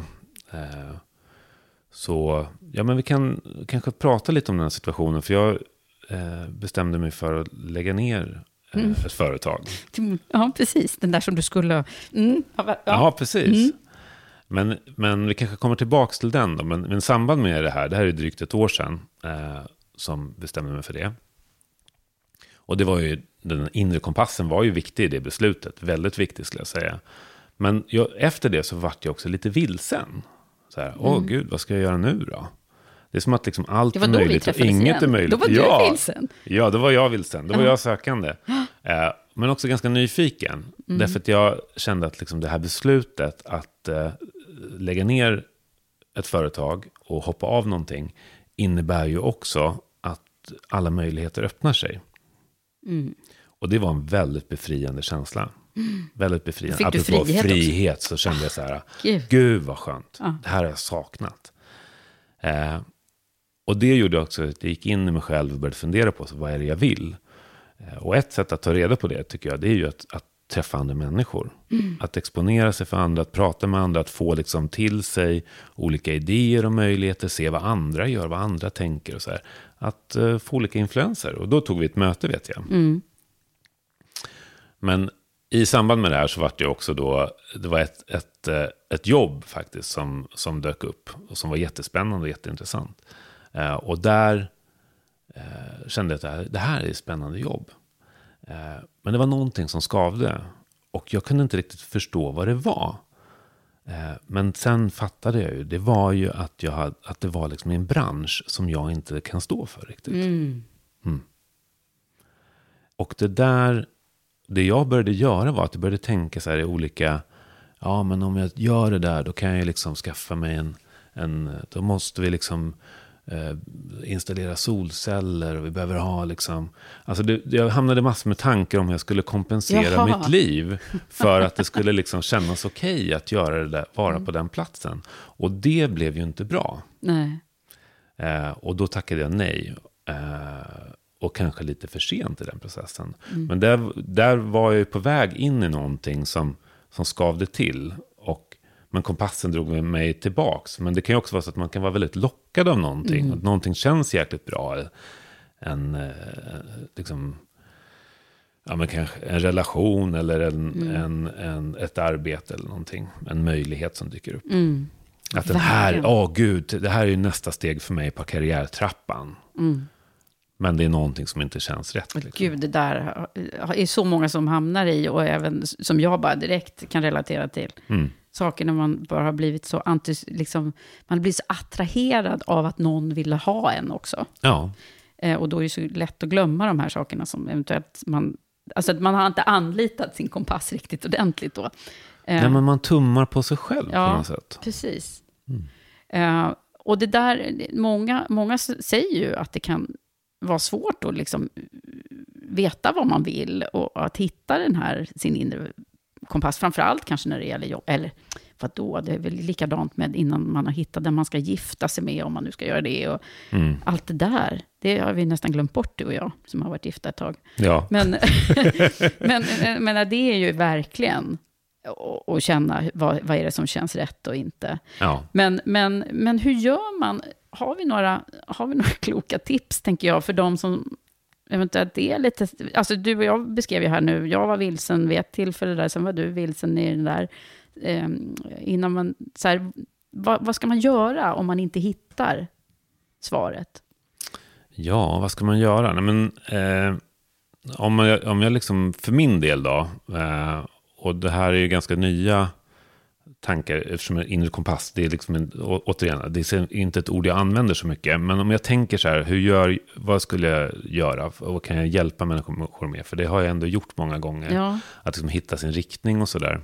så men vi kan kanske prata lite om den här situationen, för jag bestämde mig för att lägga ner ett företag. Ja, precis. Den där som du skulle... Ja, precis. Men vi kanske kommer tillbaka till den då. Men samband med det här är drygt ett år sedan som bestämde mig för det. Och det var ju, den inre kompassen var ju viktig i det beslutet. Väldigt viktigt skulle jag säga. Men efter det så vart jag också lite vilsen. Så här, gud, vad ska jag göra nu då? Det är som att liksom allt är möjligt och inget är möjligt. Då var du vilsen. Ja, då var jag vilsen. Då var jag sökande. Men också ganska nyfiken. Därför att jag kände att liksom det här beslutet att lägga ner ett företag och hoppa av någonting innebär ju också att alla möjligheter öppnar sig. Och det var en väldigt befriande känsla. Väldigt befriande. Fick du frihet så kände jag så här, gud vad skönt. Det här har jag saknat. Och det gjorde också att jag gick in i mig själv och började fundera på vad är det jag vill. Och ett sätt att ta reda på det tycker jag, det är ju att träffa andra människor. Att exponera sig för andra, att prata med andra, att få liksom till sig olika idéer och möjligheter, se vad andra gör, vad andra tänker och så här. Att få olika influenser. Och då tog vi ett möte, vet jag. Men i samband med det här så var det också då, det var ett jobb faktiskt som dök upp och som var jättespännande och jätteintressant. Och där kände jag att det här är ett spännande jobb. Men det var någonting som skavde och jag kunde inte riktigt förstå vad det var. Men sen fattade jag ju, det var ju att det var liksom en bransch som jag inte kan stå för riktigt. Och det jag började göra var att jag började tänka så här i olika, men om jag gör det där, då kan jag liksom skaffa mig då måste vi liksom installera solceller och vi behöver ha liksom, alltså jag hamnade massor med tankar om hur jag skulle kompensera mitt liv för att det skulle liksom kännas okej att göra det där, vara på den platsen. Och det blev ju inte bra. Nej. Och då tackade jag nej. Och kanske lite för sent i den processen. Men där var jag ju på väg in i någonting som skavde till. Men kompassen drog mig tillbaks. Men det kan ju också vara så att man kan vara väldigt lockad av någonting. Att någonting känns jäkligt bra. Liksom, men kanske en relation eller ett arbete eller någonting. En möjlighet som dyker upp. Att den här, gud, det här är ju nästa steg för mig på karriärtrappan. Men det är någonting som inte känns rätt. Liksom. Gud, det där är så många som hamnar i och även som jag bara direkt kan relatera till. Saker när man bara har blivit så man blir så attraherad av att någon vill ha en också. Ja. Och då är det så lätt att glömma de här sakerna som eventuellt alltså att man har inte anlitat sin kompass riktigt ordentligt då. Nej, men man tummar på sig själv på något sätt. Precis. Och det där, många säger ju att det kan vara svårt att liksom veta vad man vill och att hitta sin inre kompass, framförallt kanske när det gäller jobb, eller vadå, det är väl likadant med innan man har hittat den man ska gifta sig med, om man nu ska göra det och allt det där, det har vi nästan glömt bort, du och jag som har varit gifta ett tag. Ja. Men det är ju verkligen att känna vad är det som känns rätt och inte. Ja. Men hur gör man? Har vi några kloka tips, tänker jag, för de som eventuellt är lite... Alltså du och jag beskrev ju här nu, jag var vilsen vid ett tillfälle där, sen var du vilsen i den där. Innan man... Så här, vad ska man göra om man inte hittar svaret? Ja, vad ska man göra? Nej, men, om jag liksom, för min del då, och det här är ju ganska nya tankar, eftersom en inre kompass, det är liksom återigen, det är inte ett ord jag använder så mycket, men om jag tänker så här, vad skulle jag göra och vad kan jag hjälpa människor med, för det har jag ändå gjort många gånger, att liksom hitta sin riktning och sådär.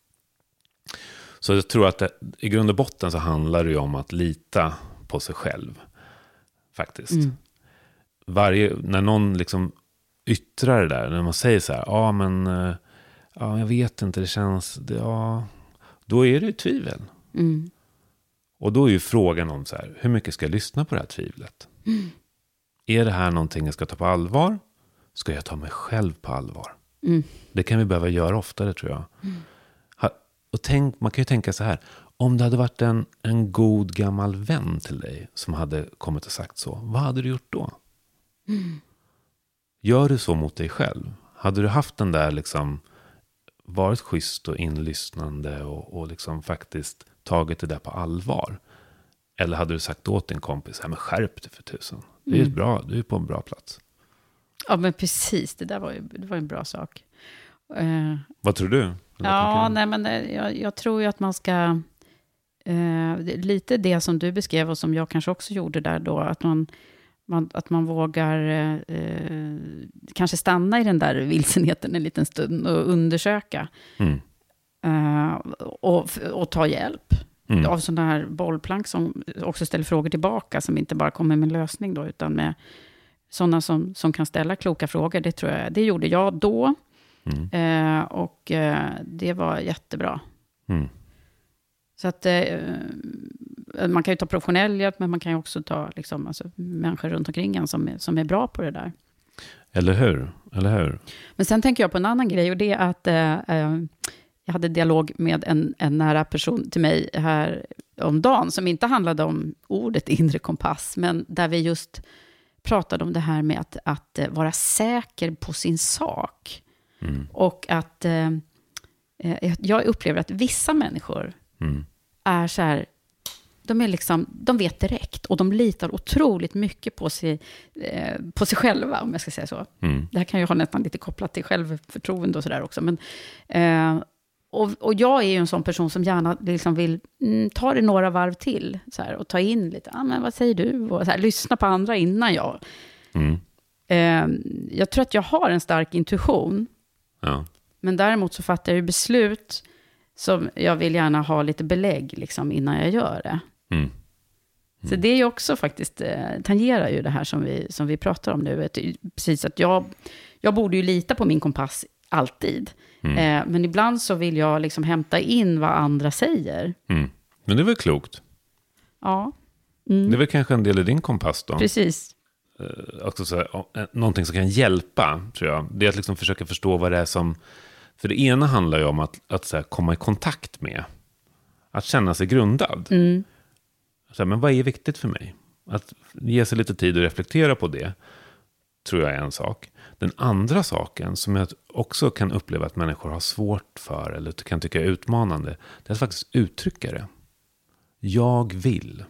Så jag tror att i grund och botten så handlar det ju om att lita på sig själv faktiskt. När någon liksom yttrar det där, när man säger så här, jag vet inte, det känns, då är det ju tvivel. Och då är ju frågan om så här, hur mycket ska jag lyssna på det här tvivlet? är det här någonting jag ska ta på allvar? Ska jag ta mig själv på allvar? Det kan vi behöva göra oftare, tror jag. Och man kan ju tänka så här. Om det hade varit en god gammal vän till dig som hade kommit och sagt så, vad hade du gjort då? Gör du så mot dig själv? Hade du haft den där liksom, varit schysst och inlyssnande och liksom faktiskt tagit det där på allvar? Eller hade du sagt åt din kompis, men skärp dig för tusen. Det är bra, du är på en bra plats. Ja, men precis. Det var en bra sak. Vad tror du? Jag tror ju att man ska... lite det som du beskrev och som jag kanske också gjorde där då. Att man vågar kanske stanna i den där vilsenheten en liten stund och undersöka. Och ta hjälp. Av sådana här bollplank som också ställer frågor tillbaka, som inte bara kommer med en lösning då, utan med sådana som kan ställa kloka frågor. Det tror jag, det gjorde jag då. Och det var jättebra. Så att man kan ju ta professionell hjälp, men man kan ju också ta liksom, alltså, människor runt omkring en som är bra på det där. Eller hur? Men sen tänker jag på en annan grej, och det är att jag hade dialog med en nära person till mig här om dagen, som inte handlade om ordet inre kompass, men där vi just pratade om det här med att vara säker på sin sak. Och att jag upplever att vissa människor är så här, de vet direkt, och de litar otroligt mycket på sig själva, om jag ska säga så. Det här kan ju ha nästan lite kopplat till självförtroende och sådär också, men och jag är ju en sån person som gärna liksom vill ta det några varv till så här, och ta in lite, men vad säger du? Och så här, lyssna på andra innan jag. Jag tror att jag har en stark intuition. Ja. Men däremot så fattar jag ju beslut som jag vill gärna ha lite belägg liksom, innan jag gör det. Så det är ju också faktiskt, tangerar ju det här som vi pratar om nu. Precis, att jag borde ju lita på min kompass alltid. Men ibland så vill jag liksom hämta in vad andra säger. Men det är väl klokt? Ja. Det är väl kanske en del i din kompass då? Precis. Också så här, någonting som kan hjälpa, tror jag. Det är att liksom försöka förstå vad det är som... För det ena handlar ju om att så här, komma i kontakt med. Att känna sig grundad. Så här, men vad är viktigt för mig? Att ge sig lite tid att reflektera på det, tror jag är en sak. Den andra saken som jag också kan uppleva att människor har svårt för, eller kan tycka är utmanande, det är att faktiskt uttrycka det. Jag vill.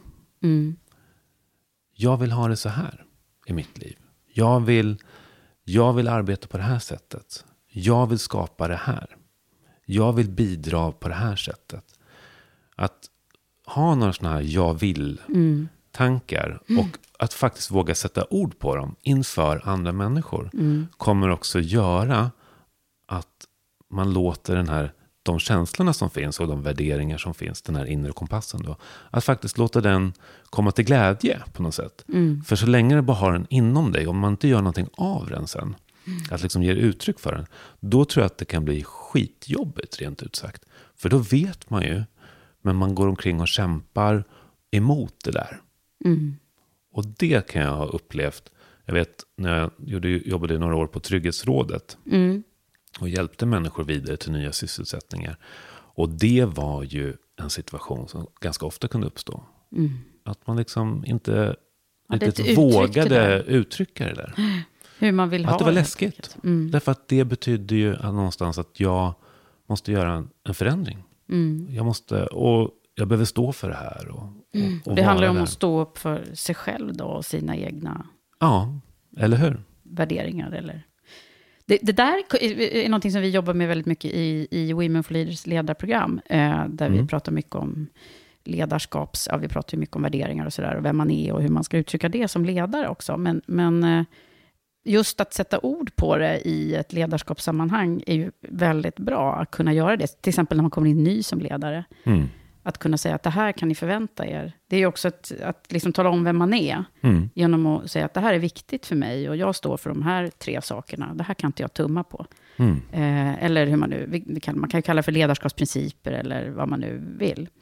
Jag vill ha det så här i mitt liv. Jag vill arbeta på det här sättet. Jag vill skapa det här. Jag vill bidra på det här sättet. Att ha några sådana här jag vill-tankar och att faktiskt våga sätta ord på dem inför andra människor kommer också göra att man låter de känslorna som finns och de värderingar som finns, den här inre kompassen då, att faktiskt låta den komma till glädje på något sätt. För så länge du bara har den inom dig, om man inte gör någonting av den sen, att liksom ge uttryck för den, då tror jag att det kan bli skitjobbigt, rent ut sagt. För då vet man ju, men man går omkring och kämpar emot det där. Och det kan jag ha upplevt. Jag vet när jag jobbade några år på Trygghetsrådet och hjälpte människor vidare till nya sysselsättningar. Och det var ju en situation som ganska ofta kunde uppstå. Att man liksom inte vågade uttrycka det där. Hur man vill ha det. Att det var läskigt. Därför att det betyder ju någonstans att jag måste göra en förändring. Jag behöver stå för det här. Och det handlar om att stå upp för sig själv då, och sina egna... Ja, eller hur? Värderingar eller... Det där är någonting som vi jobbar med väldigt mycket i Women for Leaders ledarprogram. Där vi pratar mycket om vi pratar mycket om värderingar och sådär. Och vem man är och hur man ska uttrycka det som ledare också. Men just att sätta ord på det i ett ledarskapssammanhang är ju väldigt bra att kunna göra det. Till exempel när man kommer in ny som ledare. Att kunna säga att det här kan ni förvänta er. Det är ju också att liksom tala om vem man är. Genom att säga att det här är viktigt för mig. Och jag står för de här 3 sakerna. Det här kan inte jag tumma på. Eller hur man nu... Man kan ju kalla det för ledarskapsprinciper eller vad man nu vill.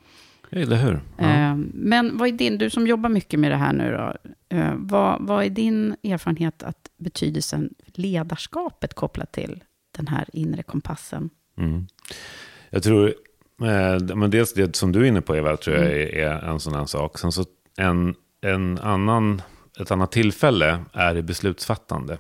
Eller hur? Ja. Men vad är du som jobbar mycket med det här nu då? Vad är din erfarenhet att betydelsen ledarskapet kopplat till den här inre kompassen? Jag tror, men dels det som du är inne på, Eva, tror jag är en sån här sak. Sen så ett annat tillfälle är i beslutsfattande.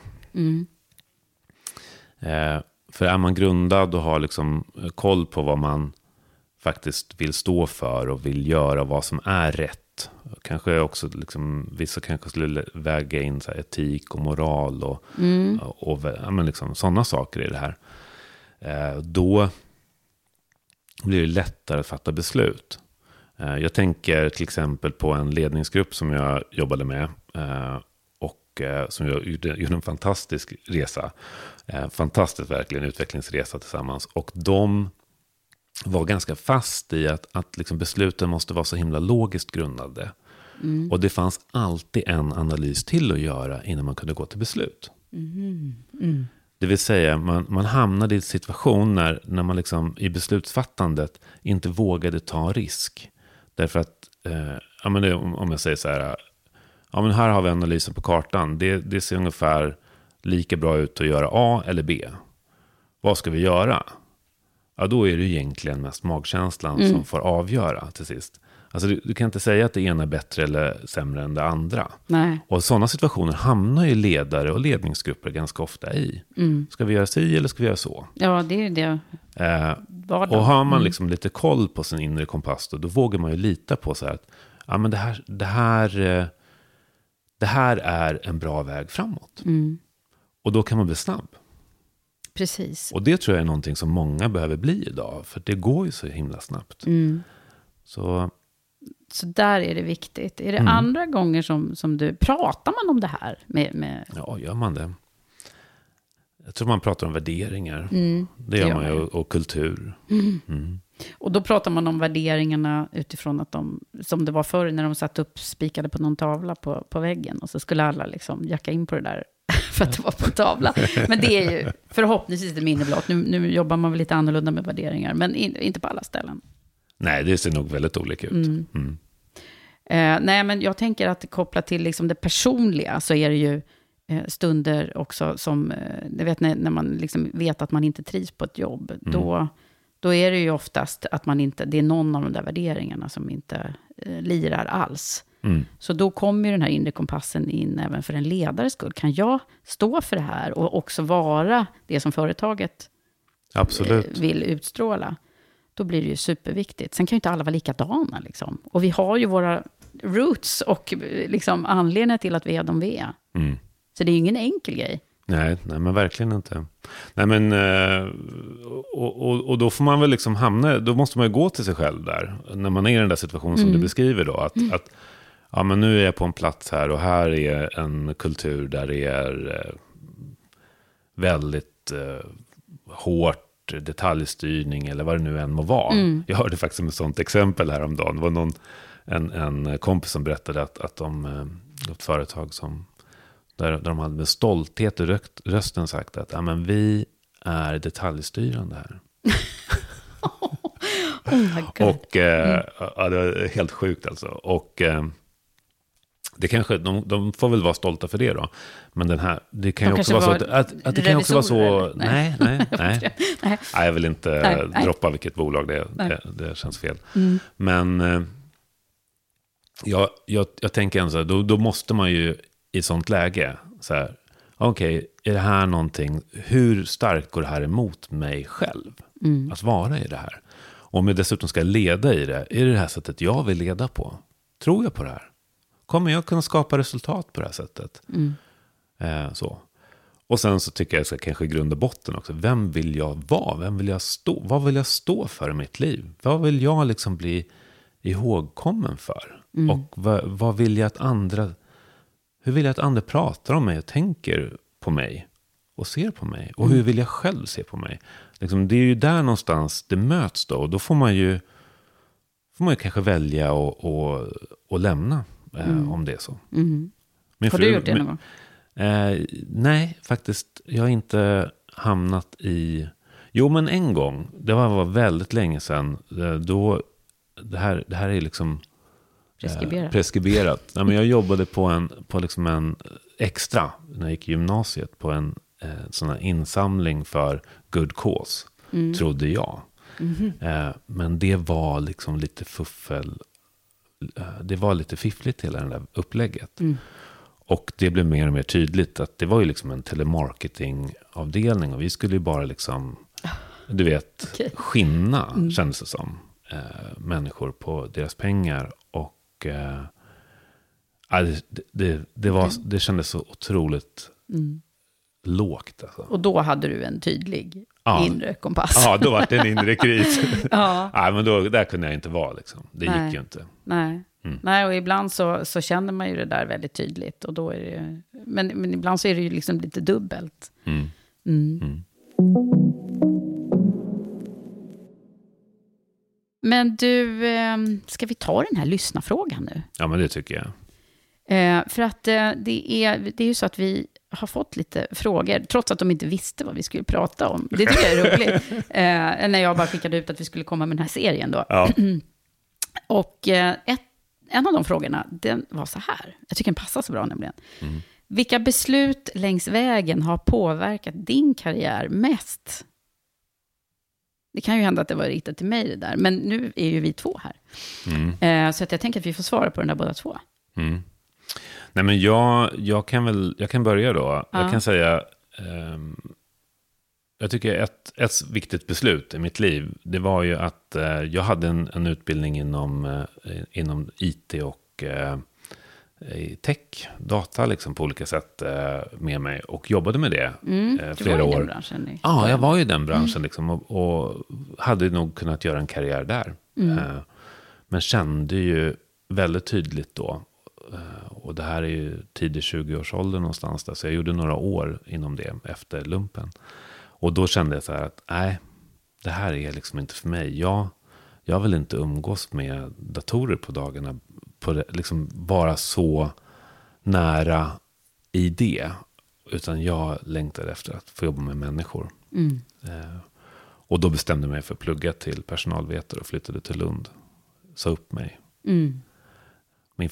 För är man grundad och har liksom koll på vad man faktiskt vill stå för och vill göra, vad som är rätt. Kanske också liksom, vissa kanske skulle väga in så här etik och moral och men liksom, sådana saker i det här. Då blir det lättare att fatta beslut. Jag tänker till exempel på en ledningsgrupp som jag jobbade med och som jag gjorde en fantastisk resa. Fantastiskt verkligen utvecklingsresa tillsammans. Och de var ganska fast i att liksom besluten måste vara så himla logiskt grundade. Och det fanns alltid en analys till att göra innan man kunde gå till beslut. Det vill säga, man hamnade i en situation när man liksom i beslutsfattandet inte vågade ta risk. Därför att, om jag säger så här, men här har vi analysen på kartan. Det ser ungefär lika bra ut att göra A eller B. Vad ska vi göra? Ja, då är det egentligen mest magkänslan som får avgöra till sist. Alltså du kan inte säga att det ena är bättre eller sämre än det andra. Nej. Och sådana situationer hamnar ju ledare och ledningsgrupper ganska ofta i. Ska vi göra si eller ska vi göra så? Ja, det är det. Och har man liksom lite koll på sin inre kompass då vågar man ju lita på så här att ja, men det här är en bra väg framåt. Och då kan man bli snabb. Precis. Och det tror jag är någonting som många behöver bli idag. För det går ju så himla snabbt. Så där är det viktigt. Är det andra gånger som du pratar man om det här? Ja, gör man det? Jag tror man pratar om värderingar. Det gör man ju. Och kultur. Och då pratar man om värderingarna utifrån att som det var förr när de satt upp spikade på någon tavla på väggen. Och så skulle alla liksom jacka in på det där. För att det var på en tavla. Men det är ju förhoppningsvis det minneblott. Nu jobbar man väl lite annorlunda med värderingar. Men inte på alla ställen. Nej, det ser nog väldigt olika ut. Nej, men jag tänker att kopplat till liksom det personliga så är det ju stunder också som, jag vet när man liksom vet att man inte trivs på ett jobb. Då är det ju oftast att det är någon av de där värderingarna som inte lirar alls. Så då kommer ju den här inre kompassen in även för en ledares skull. Kan jag stå för det här och också vara det som företaget vill utstråla? Då blir det ju superviktigt. Sen kan ju inte alla vara likadana. Liksom. Och vi har ju våra roots och liksom anledningar till att vi är de vi är. Så det är ju ingen enkel grej. Nej, men verkligen inte. Nej, men, och då får man väl liksom då måste man ju gå till sig själv där. När man är i den där situationen som du beskriver då. Att ja, men nu är jag på en plats här och här är en kultur där det är väldigt hårt detaljstyrning eller vad det nu än må vara. Jag hörde faktiskt ett sånt exempel häromdagen. Det var en kompis som berättade att de ett företag där de hade med stolthet i rösten sagt att ja, men vi är detaljstyrande här. Och ja, det var helt sjukt alltså. Och det kanske, de får väl vara stolta för det då. Men det kan ju också vara så att det kan också vara så. Nej. Jag vill inte droppa vilket bolag det känns fel. Men jag tänker ändå så här, då måste man ju i sånt läge så här, okej, är det här någonting, hur starkt går det här emot mig själv att vara i det här? Och om jag dessutom ska leda i det, är det här sättet jag vill leda på? Tror jag på det här? Kommer jag kunna skapa resultat på det här sättet? Så. Och sen så tycker jag kanske i grund och botten också, vem vill jag vara? Vem vill jag stå? Vad vill jag stå för i mitt liv? Vad vill jag liksom bli ihågkommen för? Och vad vill jag att hur vill jag att andra pratar om mig och tänker på mig och ser på mig? Och hur vill jag själv se på mig? Liksom, det är ju där någonstans det möts då. Och då får man ju kanske välja och lämna om det är så. Har du gjort det någon gång? Nej, faktiskt. Jag har inte hamnat i... Jo, men en gång. Det var väldigt länge sedan. Då det här är liksom preskriberat. Nej, men jag jobbade på liksom en extra när jag gick i gymnasiet på en sån här insamling för good cause, trodde jag. Men det var liksom lite fuffel. Det var lite fiffligt hela det där upplägget. Och det blev mer och mer tydligt att det var ju liksom en telemarketingavdelning och vi skulle ju bara liksom, du vet, skinna, kändes det som, människor på deras pengar. Och det kändes så otroligt lågt. Alltså. Och då hade du en tydlig inre kompass. Ja, då var det en inre kris. Nej, men där kunde jag inte vara. Liksom. Det gick ju inte. Nej, och ibland så känner man ju det där väldigt tydligt. Och då är det, men ibland så är det ju liksom lite dubbelt. Men du, ska vi ta den här lyssnarfrågan nu? Ja, men det tycker jag. För att det är ju så att vi har fått lite frågor, trots att de inte visste vad vi skulle prata om. Det tycker jag är roligt. När jag bara skickade ut att vi skulle komma med den här serien då. Ja. Och en av de frågorna, den var så här. Jag tycker den passar så bra nämligen. Vilka beslut längs vägen har påverkat din karriär mest? Det kan ju hända att det var riktat till mig det där. Men nu är ju vi två här. Så att jag tänker att vi får svara på den där båda två. Nej, men jag kan börja då. Ja. Jag kan säga, jag tycker ett viktigt beslut i mitt liv, det var ju att jag hade en utbildning inom IT och tech, data liksom på olika sätt med mig och jobbade med det flera år. Du var i den branschen? Ja, jag var i den branschen liksom, och hade nog kunnat göra en karriär där. Men kände ju väldigt tydligt då, och det här är ju tidig 20-årsålder någonstans där, så jag gjorde några år inom det efter lumpen. Och då kände jag så här att nej, det här är liksom inte för mig. Jag vill inte umgås med datorer på dagarna, liksom bara så nära i det. Utan jag längtade efter att få jobba med människor. Och då bestämde jag mig för att plugga till personalvetare och flyttade till Lund. Sa upp mig. Min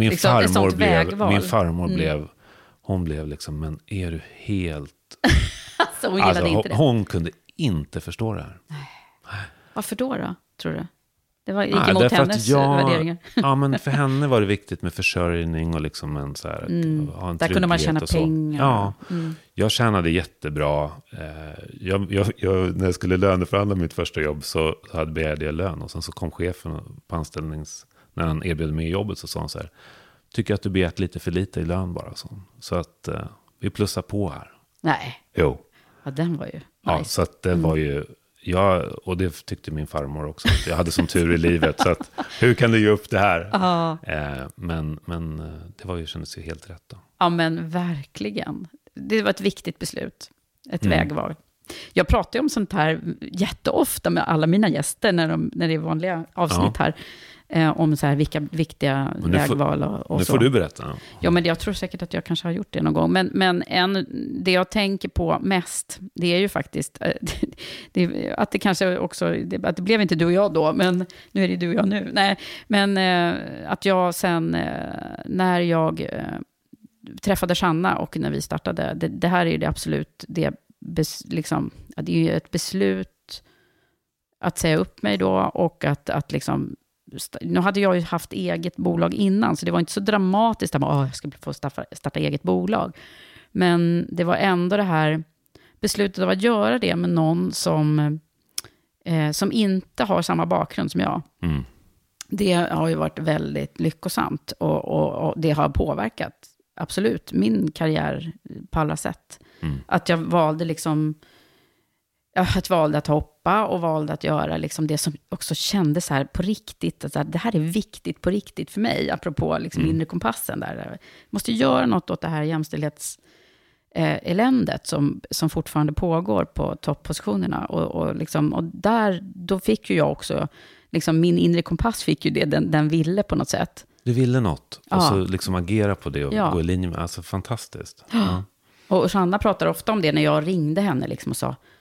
farmor blev liksom, men är du helt... Alltså, hon kunde inte förstå det här. Nej. Varför då, tror du? Det gick emot hennes värderingar. Ja, men för henne var det viktigt med försörjning och liksom en så här, ha en där kunde man tjäna pengar. Ja, jag tjänade jättebra. Jag, när jag skulle löneförhandla mitt första jobb så begärde jag lön. Och sen så kom chefen på när han erbjöd mig jobbet så sa han så här: tycker att du begärt lite för lite i lön bara. Så att vi plussar på här. Nej. Jo. Ja, den var ju nice. Ja, så att det var ju... och det tyckte min farmor också. Att jag hade som tur i livet. Så att, hur kan du ge upp det här? Men det kändes ju helt rätt då. Ja, men verkligen. Det var ett viktigt beslut. Ett vägval. Jag pratar ju om sånt här jätteofta med alla mina gäster när det är vanliga avsnitt här. Om så här vilka viktiga vägval och nu så. får du berätta. Ja, men jag tror säkert att jag kanske har gjort det någon gång. Men det jag tänker på mest, det är ju faktiskt att det kanske också, att det blev inte du och jag då, men nu är det du och jag nu. Nej, men att jag sen, när jag träffade Shanna och när vi startade, det här är ju det absolut, det är ju ett beslut att säga upp mig då och att liksom, nu hade jag ju haft eget bolag innan, så det var inte så dramatiskt att jag ska få starta eget bolag. Men det var ändå det här beslutet av att göra det med någon som inte har samma bakgrund som jag. Det har ju varit väldigt lyckosamt och det har påverkat absolut min karriär på alla sätt. Att jag valde liksom... Jag valde att hoppa och valde att göra liksom det som också kändes så här på riktigt. Att det här är viktigt på riktigt för mig. Apropå liksom inre kompassen. Där. Jag måste göra något åt det här jämställdhetseländet som fortfarande pågår på topppositionerna. Och då fick ju jag också, liksom min inre kompass fick ju det den ville på något sätt. Du ville något. Och så liksom agera på det och gå i linje med. Alltså fantastiskt. Ja. Och Shanna pratar ofta om det när jag ringde henne liksom och sa...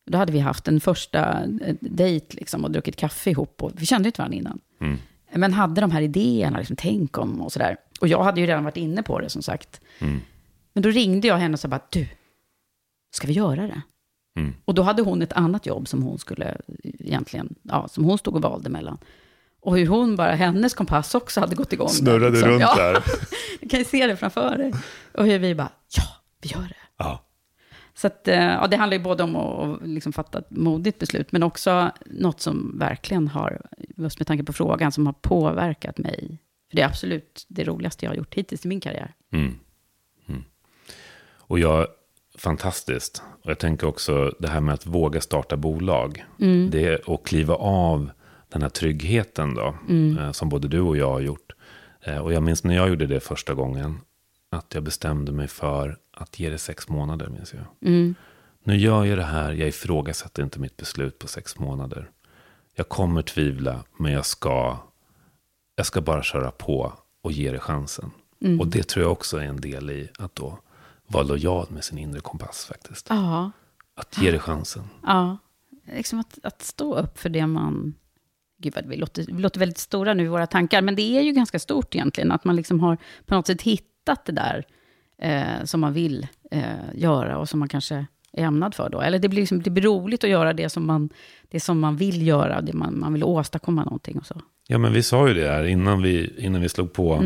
Då hade vi haft en första dejt liksom, och druckit kaffe ihop. Och vi kände ju inte varandra innan. Mm. Men hade de här idéerna, liksom, tänk om och sådär. Och jag hade ju redan varit inne på det, som sagt. Mm. Men då ringde jag henne och sa bara, du, ska vi göra det? Mm. Och då hade hon ett annat jobb som hon skulle egentligen, som hon stod och valde mellan. Och hur hon bara, hennes kompass också hade gått igång. Snurrade liksom runt där. Du kan ju se det framför dig. Och hur vi bara, vi gör det. Ja. Så att, det handlar ju både om att liksom fatta ett modigt beslut, men också något som verkligen har, just med tanke på frågan, som har påverkat mig. För det är absolut det roligaste jag har gjort hittills i min karriär. Mm. Mm. Och fantastiskt. Och jag tänker också det här med att våga starta bolag. Mm. Det är att kliva av den här tryggheten då, som både du och jag har gjort. Och jag minns när jag gjorde det första gången, att jag bestämde mig för att ge det 6 månader, minns jag. Mm. Nu gör jag det här, jag ifrågasätter inte mitt beslut på 6 månader. Jag kommer tvivla, men jag ska bara köra på och ge det chansen. Mm. Och det tror jag också är en del i att då vara lojal med sin inre kompass faktiskt. Ja. Att ge det chansen. Ja, liksom att stå upp för det man... Gud vad vi låter väldigt stora nu i våra tankar, men det är ju ganska stort egentligen. Att man liksom har på något sätt hittat det där som man vill göra och som man kanske är ämnad för då. Eller det blir roligt att göra det som man vill göra, det man vill åstadkomma någonting och så. Ja, men vi sa ju det här innan vi slog på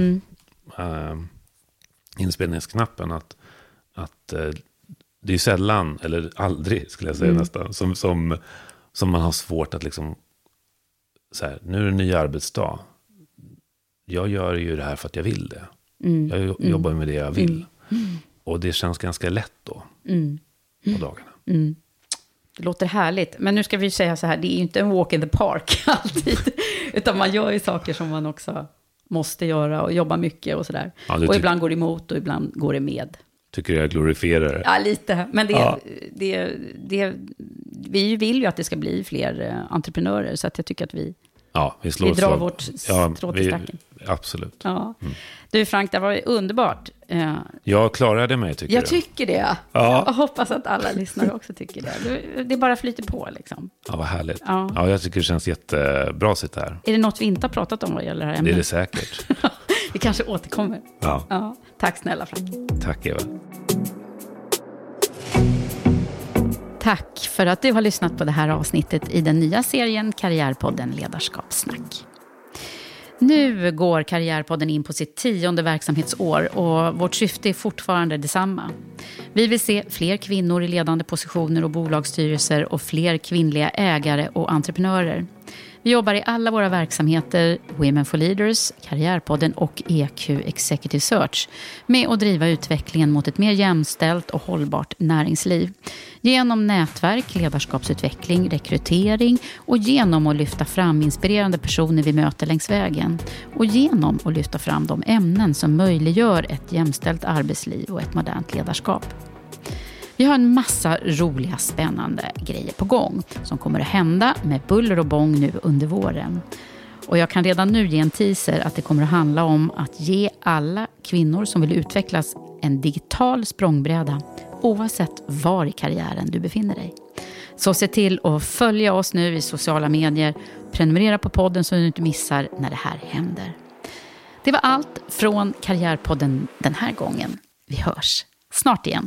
inspelningsknappen att det är sällan, eller aldrig skulle jag säga nästan, som man har svårt att liksom så här, nu är det en ny arbetsdag. Jag gör ju det här för att jag vill det. Jag jobbar med det jag vill. Och det känns ganska lätt då på dagarna. Det låter härligt. Men nu ska vi säga så här, det är ju inte en walk in the park alltid. Utan man gör ju saker som man också måste göra och jobba mycket och sådär. Ja, och ibland går det emot och ibland går det med. Tycker jag glorifierar det? Ja, lite. Men vi vill ju att det ska bli fler entreprenörer. Så att jag tycker att vi drar vårt strå till stacken. Absolut. Ja. Du Frank, det var underbart. Jag klarade mig, tycker jag. Jag tycker det. Ja. Jag hoppas att alla lyssnare också tycker det. Det bara flyter på liksom. Ja, vad härligt. Ja, jag tycker det känns jättebra att sitta här. Är det något vi inte har pratat om vad gäller det här ämnet? Det är det säkert. Vi kanske återkommer. Ja. Tack snälla Frank. Tack Eva. Tack för att du har lyssnat på det här avsnittet i den nya serien Karriärpodden Ledarskapssnack. Nu går Karriärpodden in på sitt 10:e verksamhetsår och vårt syfte är fortfarande detsamma. Vi vill se fler kvinnor i ledande positioner och bolagsstyrelser och fler kvinnliga ägare och entreprenörer. Vi jobbar i alla våra verksamheter, Women for Leaders, Karriärpodden och EQ Executive Search, med att driva utvecklingen mot ett mer jämställt och hållbart näringsliv. Genom nätverk, ledarskapsutveckling, rekrytering och genom att lyfta fram inspirerande personer vi möter längs vägen. Och genom att lyfta fram de ämnen som möjliggör ett jämställt arbetsliv och ett modernt ledarskap. Vi har en massa roliga, spännande grejer på gång som kommer att hända med buller och bång nu under våren. Och jag kan redan nu ge en teaser att det kommer att handla om att ge alla kvinnor som vill utvecklas en digital språngbräda oavsett var i karriären du befinner dig. Så se till att följa oss nu i sociala medier, prenumerera på podden så du inte missar när det här händer. Det var allt från Karriärpodden den här gången. Vi hörs snart igen.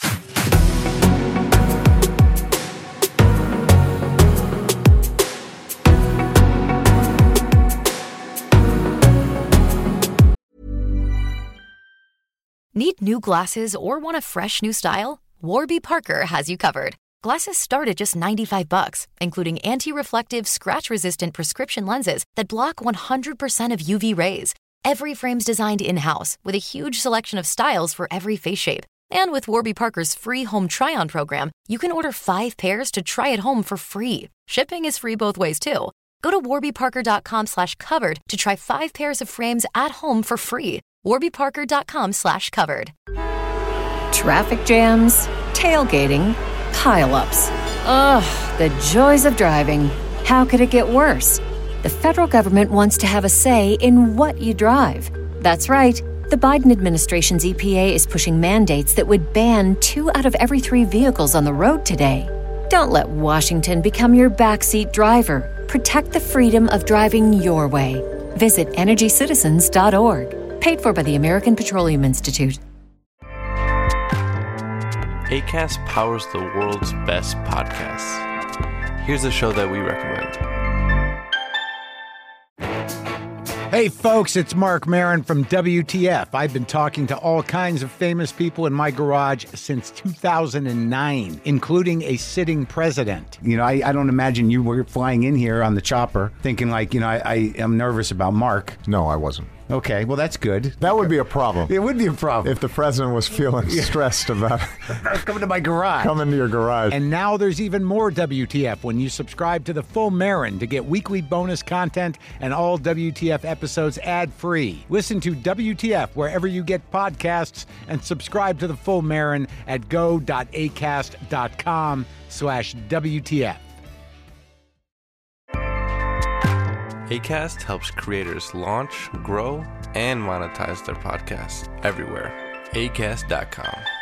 Need new glasses or want a fresh new style? Warby Parker has you covered. Glasses start at just $95, including anti-reflective, scratch-resistant prescription lenses that block 100% of UV rays. Every frame's designed in-house with a huge selection of styles for every face shape. And with Warby Parker's free home try-on program, you can order 5 pairs to try at home for free. Shipping is free both ways, too. Go to warbyparker.com/covered to try 5 pairs of frames at home for free. warbyparker.com/covered. Traffic jams, tailgating, pile-ups. Ugh, the joys of driving. How could it get worse? The federal government wants to have a say in what you drive. That's right. The Biden administration's EPA is pushing mandates that would ban 2 out of every 3 vehicles on the road today. Don't let Washington become your backseat driver. Protect the freedom of driving your way. Visit EnergyCitizens.org. Paid for by the American Petroleum Institute. Acast powers the world's best podcasts. Here's a show that we recommend. Hey folks, it's Mark Maron from WTF. I've been talking to all kinds of famous people in my garage since 2009, including a sitting president. You know, I don't imagine you were flying in here on the chopper thinking like, I am nervous about Mark. No, I wasn't. Okay, well, that's good. That would be a problem. It would be a problem. If the president was feeling stressed about coming to my garage. Coming to your garage. And now there's even more WTF when you subscribe to the Full Marin to get weekly bonus content and all WTF episodes ad-free. Listen to WTF wherever you get podcasts and subscribe to the Full Marin at go.acast.com/WTF. Acast helps creators launch, grow, and monetize their podcasts everywhere. Acast.com.